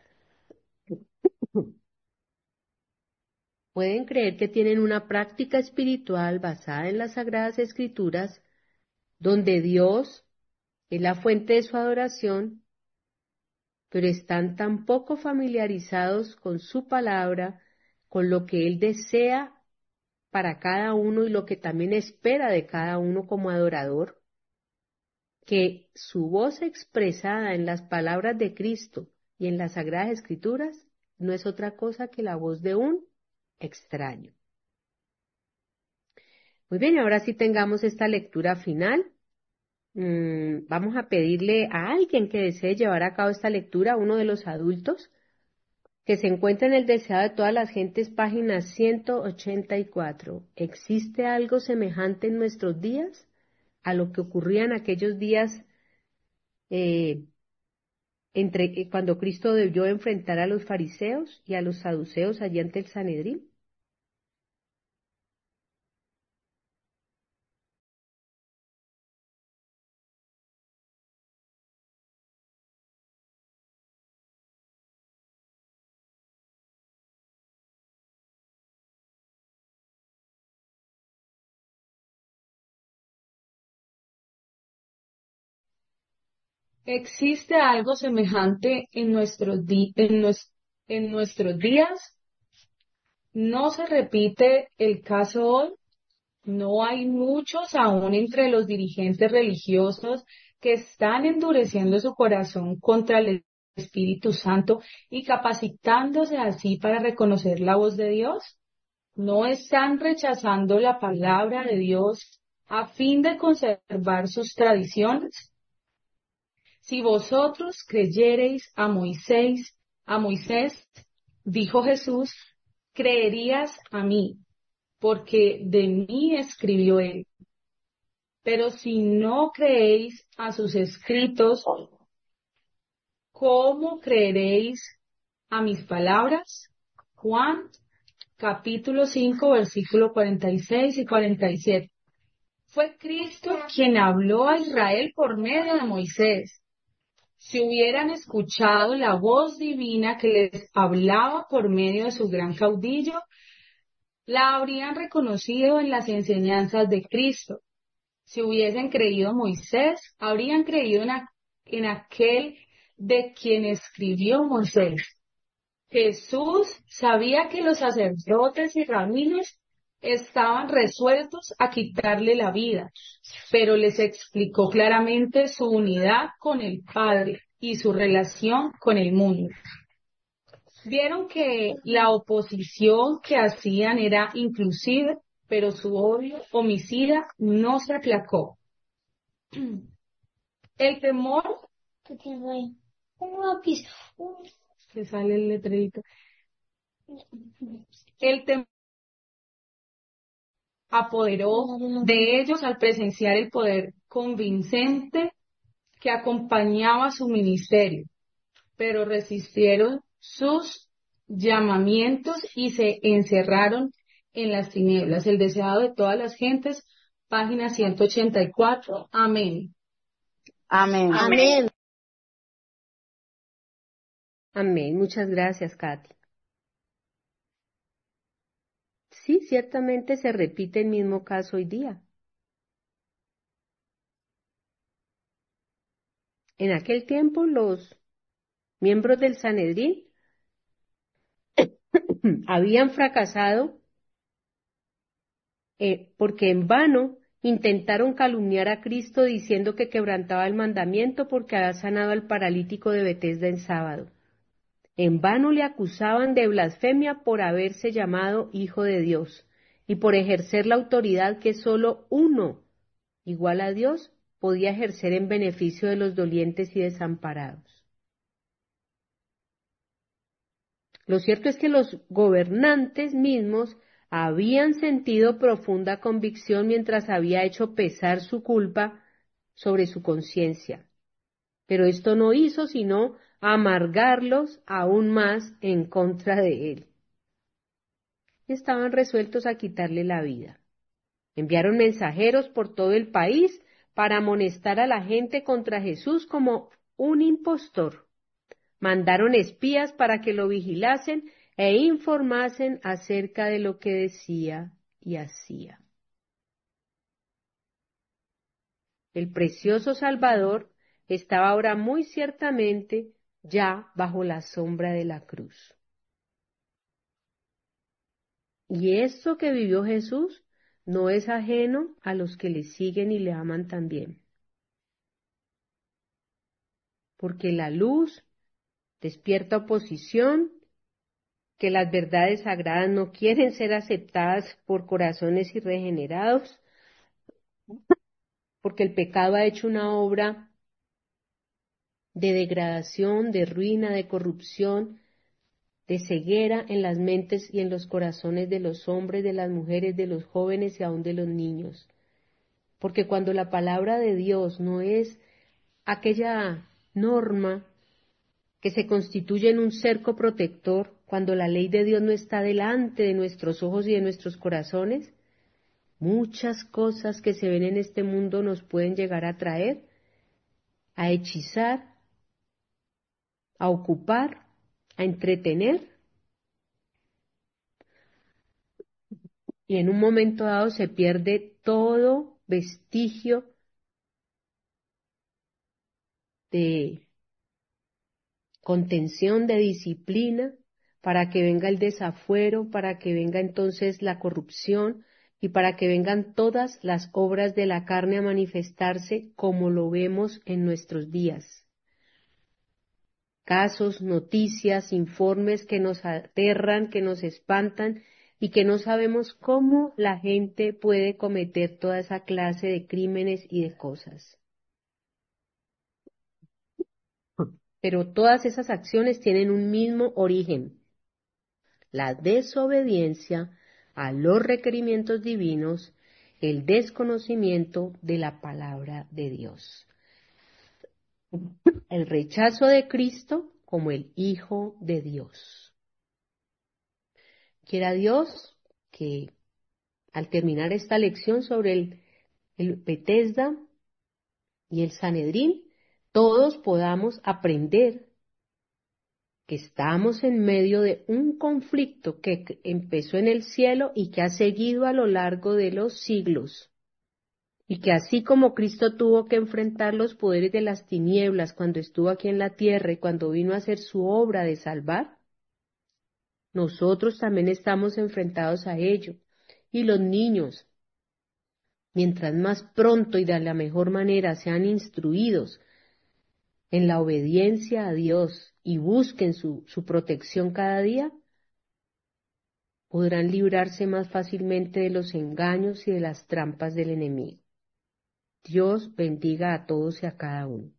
pueden creer que tienen una práctica espiritual basada en las Sagradas Escrituras, donde Dios es la fuente de su adoración, pero están tan poco familiarizados con su palabra, con lo que Él desea para cada uno y lo que también espera de cada uno como adorador, que su voz expresada en las palabras de Cristo y en las Sagradas Escrituras no es otra cosa que la voz de un extraño. Muy bien, ahora sí tengamos esta lectura final. Mm, vamos a pedirle a alguien que desee llevar a cabo esta lectura, a uno de los adultos, que se encuentra en el deseado de todas las gentes, página ciento ochenta y cuatro. ¿Existe algo semejante en nuestros días a lo que ocurría en aquellos días eh, entre eh, cuando Cristo debió enfrentar a los fariseos y a los saduceos allí ante el Sanedrín? ¿Existe algo semejante en nuestros, di- en nues- en nuestros días? ¿No se repite el caso hoy? ¿No hay muchos aún entre los dirigentes religiosos que están endureciendo su corazón contra el Espíritu Santo y capacitándose así para reconocer la voz de Dios? ¿No están rechazando la palabra de Dios a fin de conservar sus tradiciones? Si vosotros creyereis a Moisés, a Moisés, dijo Jesús, creerías a mí, porque de mí escribió él. Pero si no creéis a sus escritos, ¿cómo creeréis a mis palabras? Juan, capítulo cinco, versículo cuarenta y seis y cuarenta y siete. Fue Cristo quien habló a Israel por medio de Moisés. Si hubieran escuchado la voz divina que les hablaba por medio de su gran caudillo, la habrían reconocido en las enseñanzas de Cristo. Si hubiesen creído a Moisés, habrían creído en, a- en aquel de quien escribió Moisés. Jesús sabía que los sacerdotes y rabinos estaban resueltos a quitarle la vida, pero les explicó claramente su unidad con el Padre y su relación con el mundo. Vieron que la oposición que hacían era inclusive, pero su odio homicida no se aplacó. El temor, que sale el letrerito, el temor apoderó de ellos al presenciar el poder convincente que acompañaba su ministerio, pero resistieron sus llamamientos y se encerraron en las tinieblas. El deseado de todas las gentes, página ciento ochenta y cuatro. Amén. Amén. Amén. Amén. Muchas gracias, Katy. Sí, ciertamente se repite el mismo caso hoy día. En aquel tiempo los miembros del Sanedrín habían fracasado eh, porque en vano intentaron calumniar a Cristo diciendo que quebrantaba el mandamiento porque había sanado al paralítico de Betesda en sábado. En vano le acusaban de blasfemia por haberse llamado Hijo de Dios y por ejercer la autoridad que sólo uno, igual a Dios, podía ejercer en beneficio de los dolientes y desamparados. Lo cierto es que los gobernantes mismos habían sentido profunda convicción mientras había hecho pesar su culpa sobre su conciencia, pero esto no hizo sino amargarlos aún más en contra de él. Estaban resueltos a quitarle la vida. Enviaron mensajeros por todo el país para amonestar a la gente contra Jesús como un impostor. Mandaron espías para que lo vigilasen e informasen acerca de lo que decía y hacía. El precioso Salvador estaba ahora muy ciertamente ya bajo la sombra de la cruz. Y esto que vivió Jesús no es ajeno a los que le siguen y le aman también. Porque la luz despierta oposición, que las verdades sagradas no quieren ser aceptadas por corazones irregenerados, porque el pecado ha hecho una obra de degradación, de ruina, de corrupción, de ceguera en las mentes y en los corazones de los hombres, de las mujeres, de los jóvenes y aun de los niños. Porque cuando la palabra de Dios no es aquella norma que se constituye en un cerco protector, cuando la ley de Dios no está delante de nuestros ojos y de nuestros corazones, muchas cosas que se ven en este mundo nos pueden llegar a atraer, a hechizar, a ocupar, a entretener, y en un momento dado se pierde todo vestigio de contención, de disciplina, para que venga el desafuero, para que venga entonces la corrupción y para que vengan todas las obras de la carne a manifestarse como lo vemos en nuestros días. Casos, noticias, informes que nos aterran, que nos espantan y que no sabemos cómo la gente puede cometer toda esa clase de crímenes y de cosas. Pero todas esas acciones tienen un mismo origen: la desobediencia a los requerimientos divinos, el desconocimiento de la palabra de Dios, el rechazo de Cristo como el Hijo de Dios. quiera Dios que al terminar esta lección sobre el, el Betesda y el Sanedrín, todos podamos aprender que estamos en medio de un conflicto que empezó en el cielo y que ha seguido a lo largo de los siglos. Y que así como Cristo tuvo que enfrentar los poderes de las tinieblas cuando estuvo aquí en la tierra y cuando vino a hacer su obra de salvar, nosotros también estamos enfrentados a ello. Y los niños, mientras más pronto y de la mejor manera sean instruidos en la obediencia a Dios y busquen su, su protección cada día, podrán librarse más fácilmente de los engaños y de las trampas del enemigo. Dios bendiga a todos y a cada uno.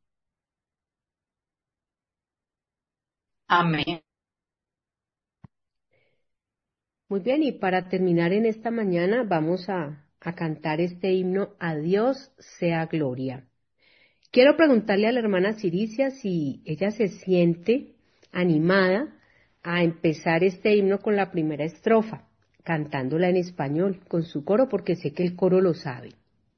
Amén. Muy bien, y para terminar en esta mañana vamos a, a cantar este himno, A Dios sea gloria. Quiero preguntarle a la hermana Ciricia si ella se siente animada a empezar este himno con la primera estrofa, cantándola en español, con su coro, porque sé que el coro lo sabe.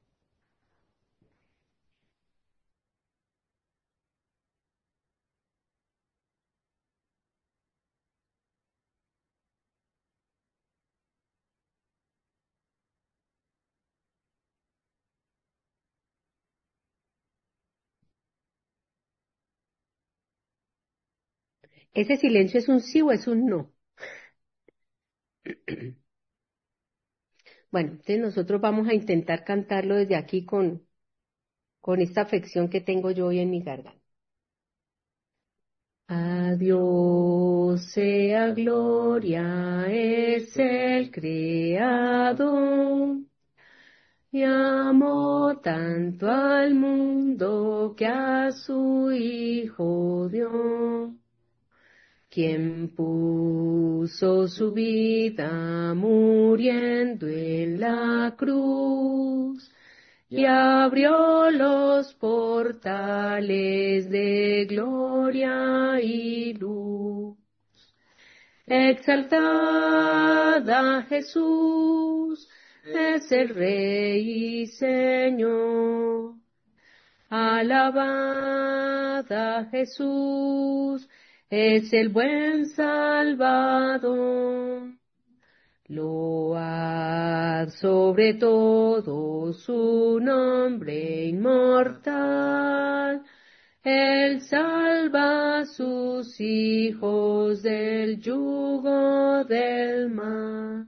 ¿Ese silencio es un sí o es un no? Bueno, entonces nosotros vamos a intentar cantarlo desde aquí con, con esta afección que tengo yo hoy en mi garganta. A Dios sea gloria, es el Creador, y amó tanto al mundo que a su Hijo dio, quien puso su vida muriendo en la cruz, y abrió los portales de gloria y luz. Exaltada Jesús, es el Rey y Señor. Alabada Jesús, es el buen Salvador. Load sobre todo su nombre inmortal. Él salva a sus hijos del yugo del mal.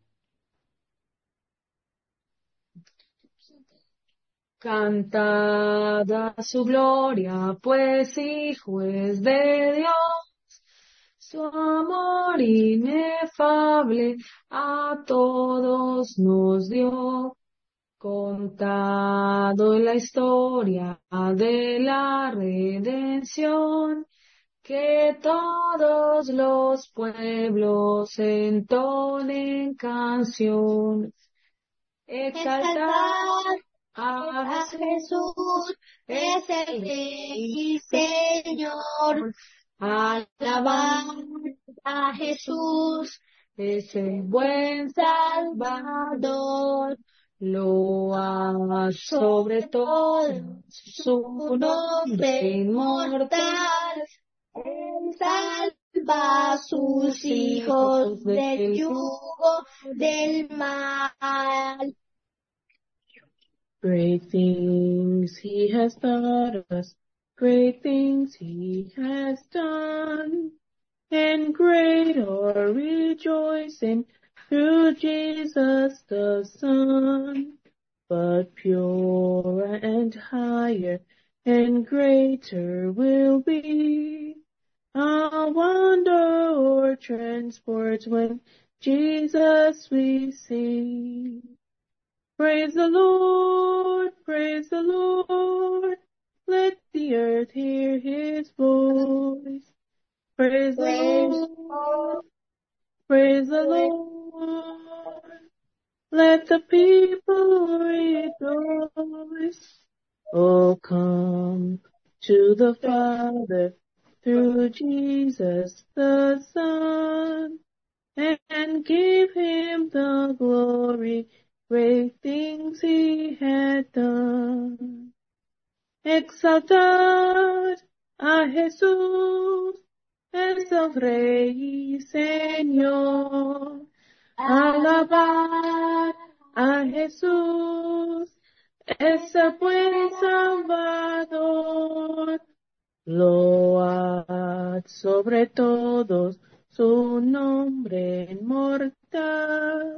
Cantada su gloria, pues Hijo es de Dios. Su amor inefable a todos nos dio, contado en la historia de la redención, que todos los pueblos entonen canción. Exaltar a Jesús, es el Rey y Señor. Alabar a Jesús, es el buen Salvador. Loa sobre todo su nombre inmortal. Él salva a sus hijos del yugo del mal. Great things he has taught us, great things he has done, and great our rejoicing through Jesus the Son. But purer and higher and greater will be our wonder or transport when Jesus we see. Praise the Lord, praise the Lord, let the earth hear his voice. Praise the Lord, praise the Lord, let the people rejoice. Oh, come to the Father through Jesus the Son. and give him the glory, great things he had done. Exaltad a Jesús, es el Rey y Señor. Alabad a Jesús, es el buen Salvador. Load sobre todos su nombre inmortal.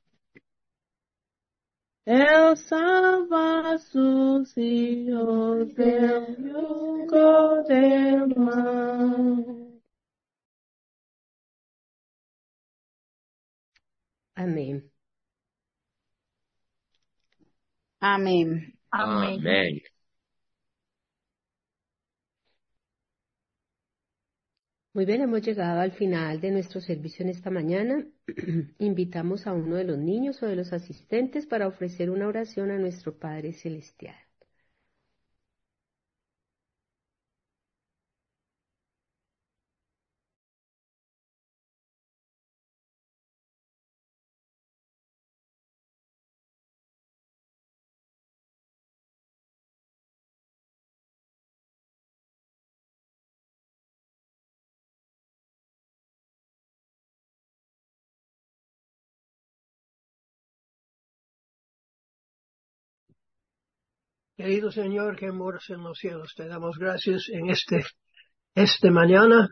Él salva a sus hijos del yugo del mal. Amén. Amén. Amén. Muy bien, hemos llegado al final de nuestro servicio en esta mañana. Invitamos a uno de los niños o de los asistentes para ofrecer una oración a nuestro Padre Celestial. Querido Señor, que moras en los cielos, te damos gracias en este, este mañana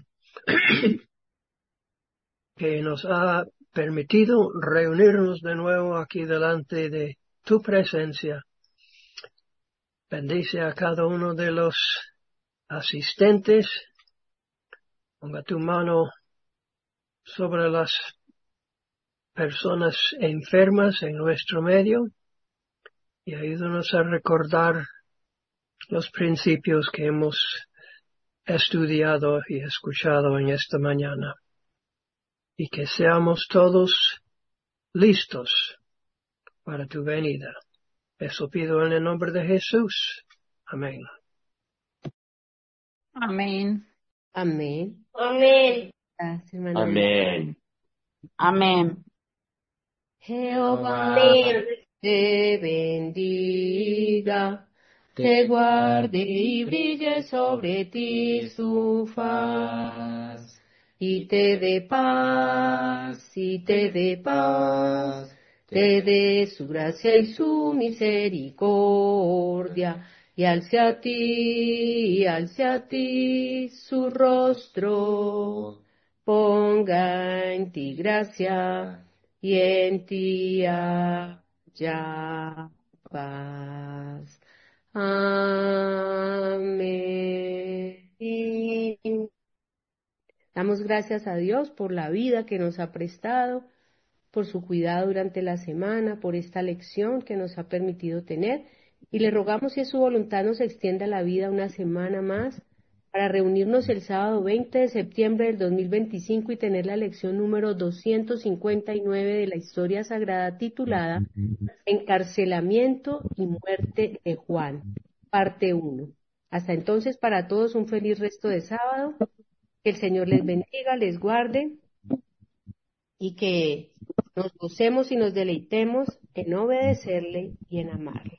que nos ha permitido reunirnos de nuevo aquí delante de tu presencia. Bendice a cada uno de los asistentes. Ponga tu mano sobre las personas enfermas en nuestro medio y ayúdanos a recordar los principios que hemos estudiado y escuchado en esta mañana. Y que seamos todos listos para tu venida. Eso pido en el nombre de Jesús. Amén. Amén. Amén. Amén. Gracias, hermano. Amén. Amén. Jehová Amén. te bendiga, te guarde y brille sobre ti su faz, y te dé paz, y te dé paz, te dé su gracia y su misericordia, y alce a ti, y alce a ti su rostro, ponga en ti gracia, y en ti haya paz. Amén. Damos gracias a Dios por la vida que nos ha prestado, por su cuidado durante la semana, por esta lección que nos ha permitido tener, y le rogamos si es su voluntad nos extienda la vida una semana más para reunirnos el sábado veinte de septiembre del dos mil veinticinco y tener la lección número doscientos cincuenta y nueve de la historia sagrada titulada Encarcelamiento y muerte de Juan, parte uno. Hasta entonces, para todos un feliz resto de sábado, que el Señor les bendiga, les guarde y que nos gocemos y nos deleitemos en obedecerle y en amarle.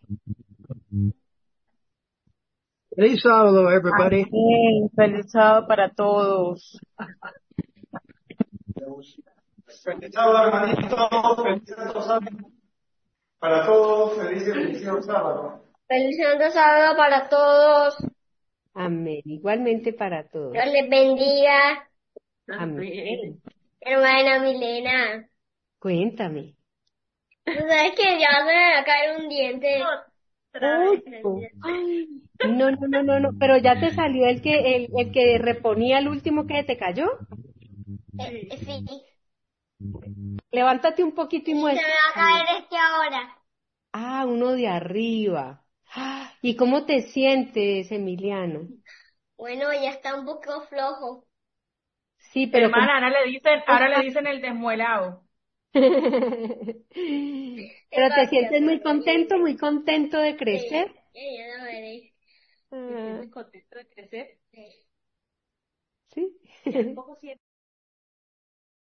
Feliz sábado, everybody. Amén. Feliz sábado para todos. Feliz sábado, hermanito. Feliz sábado para todos. Feliz y bendecido sábado. Feliz Santo Sábado para todos. Amén. Igualmente para todos. Dios les bendiga. Amén. Hermana Milena, Cuéntame. ¿tú sabes que ya se me va a caer un diente? Ocho. Ay, no, no, no, no, no, pero ya te salió el que, el, el que reponía el último que te cayó. Eh, eh, sí. Levántate un poquito y Se me muestra. va a caer este ahora. Ah, uno de arriba. Ah, ¿y cómo te sientes, Emiliano? Bueno, ya está un poco flojo. Sí, pero Hermana, ahora le dicen, ahora le dicen el desmuelado. pero te sientes muy contento, muy contento de crecer. Sí, ya lo veré. Ah, ¿Contento de crecer? Sí. sí. Un poco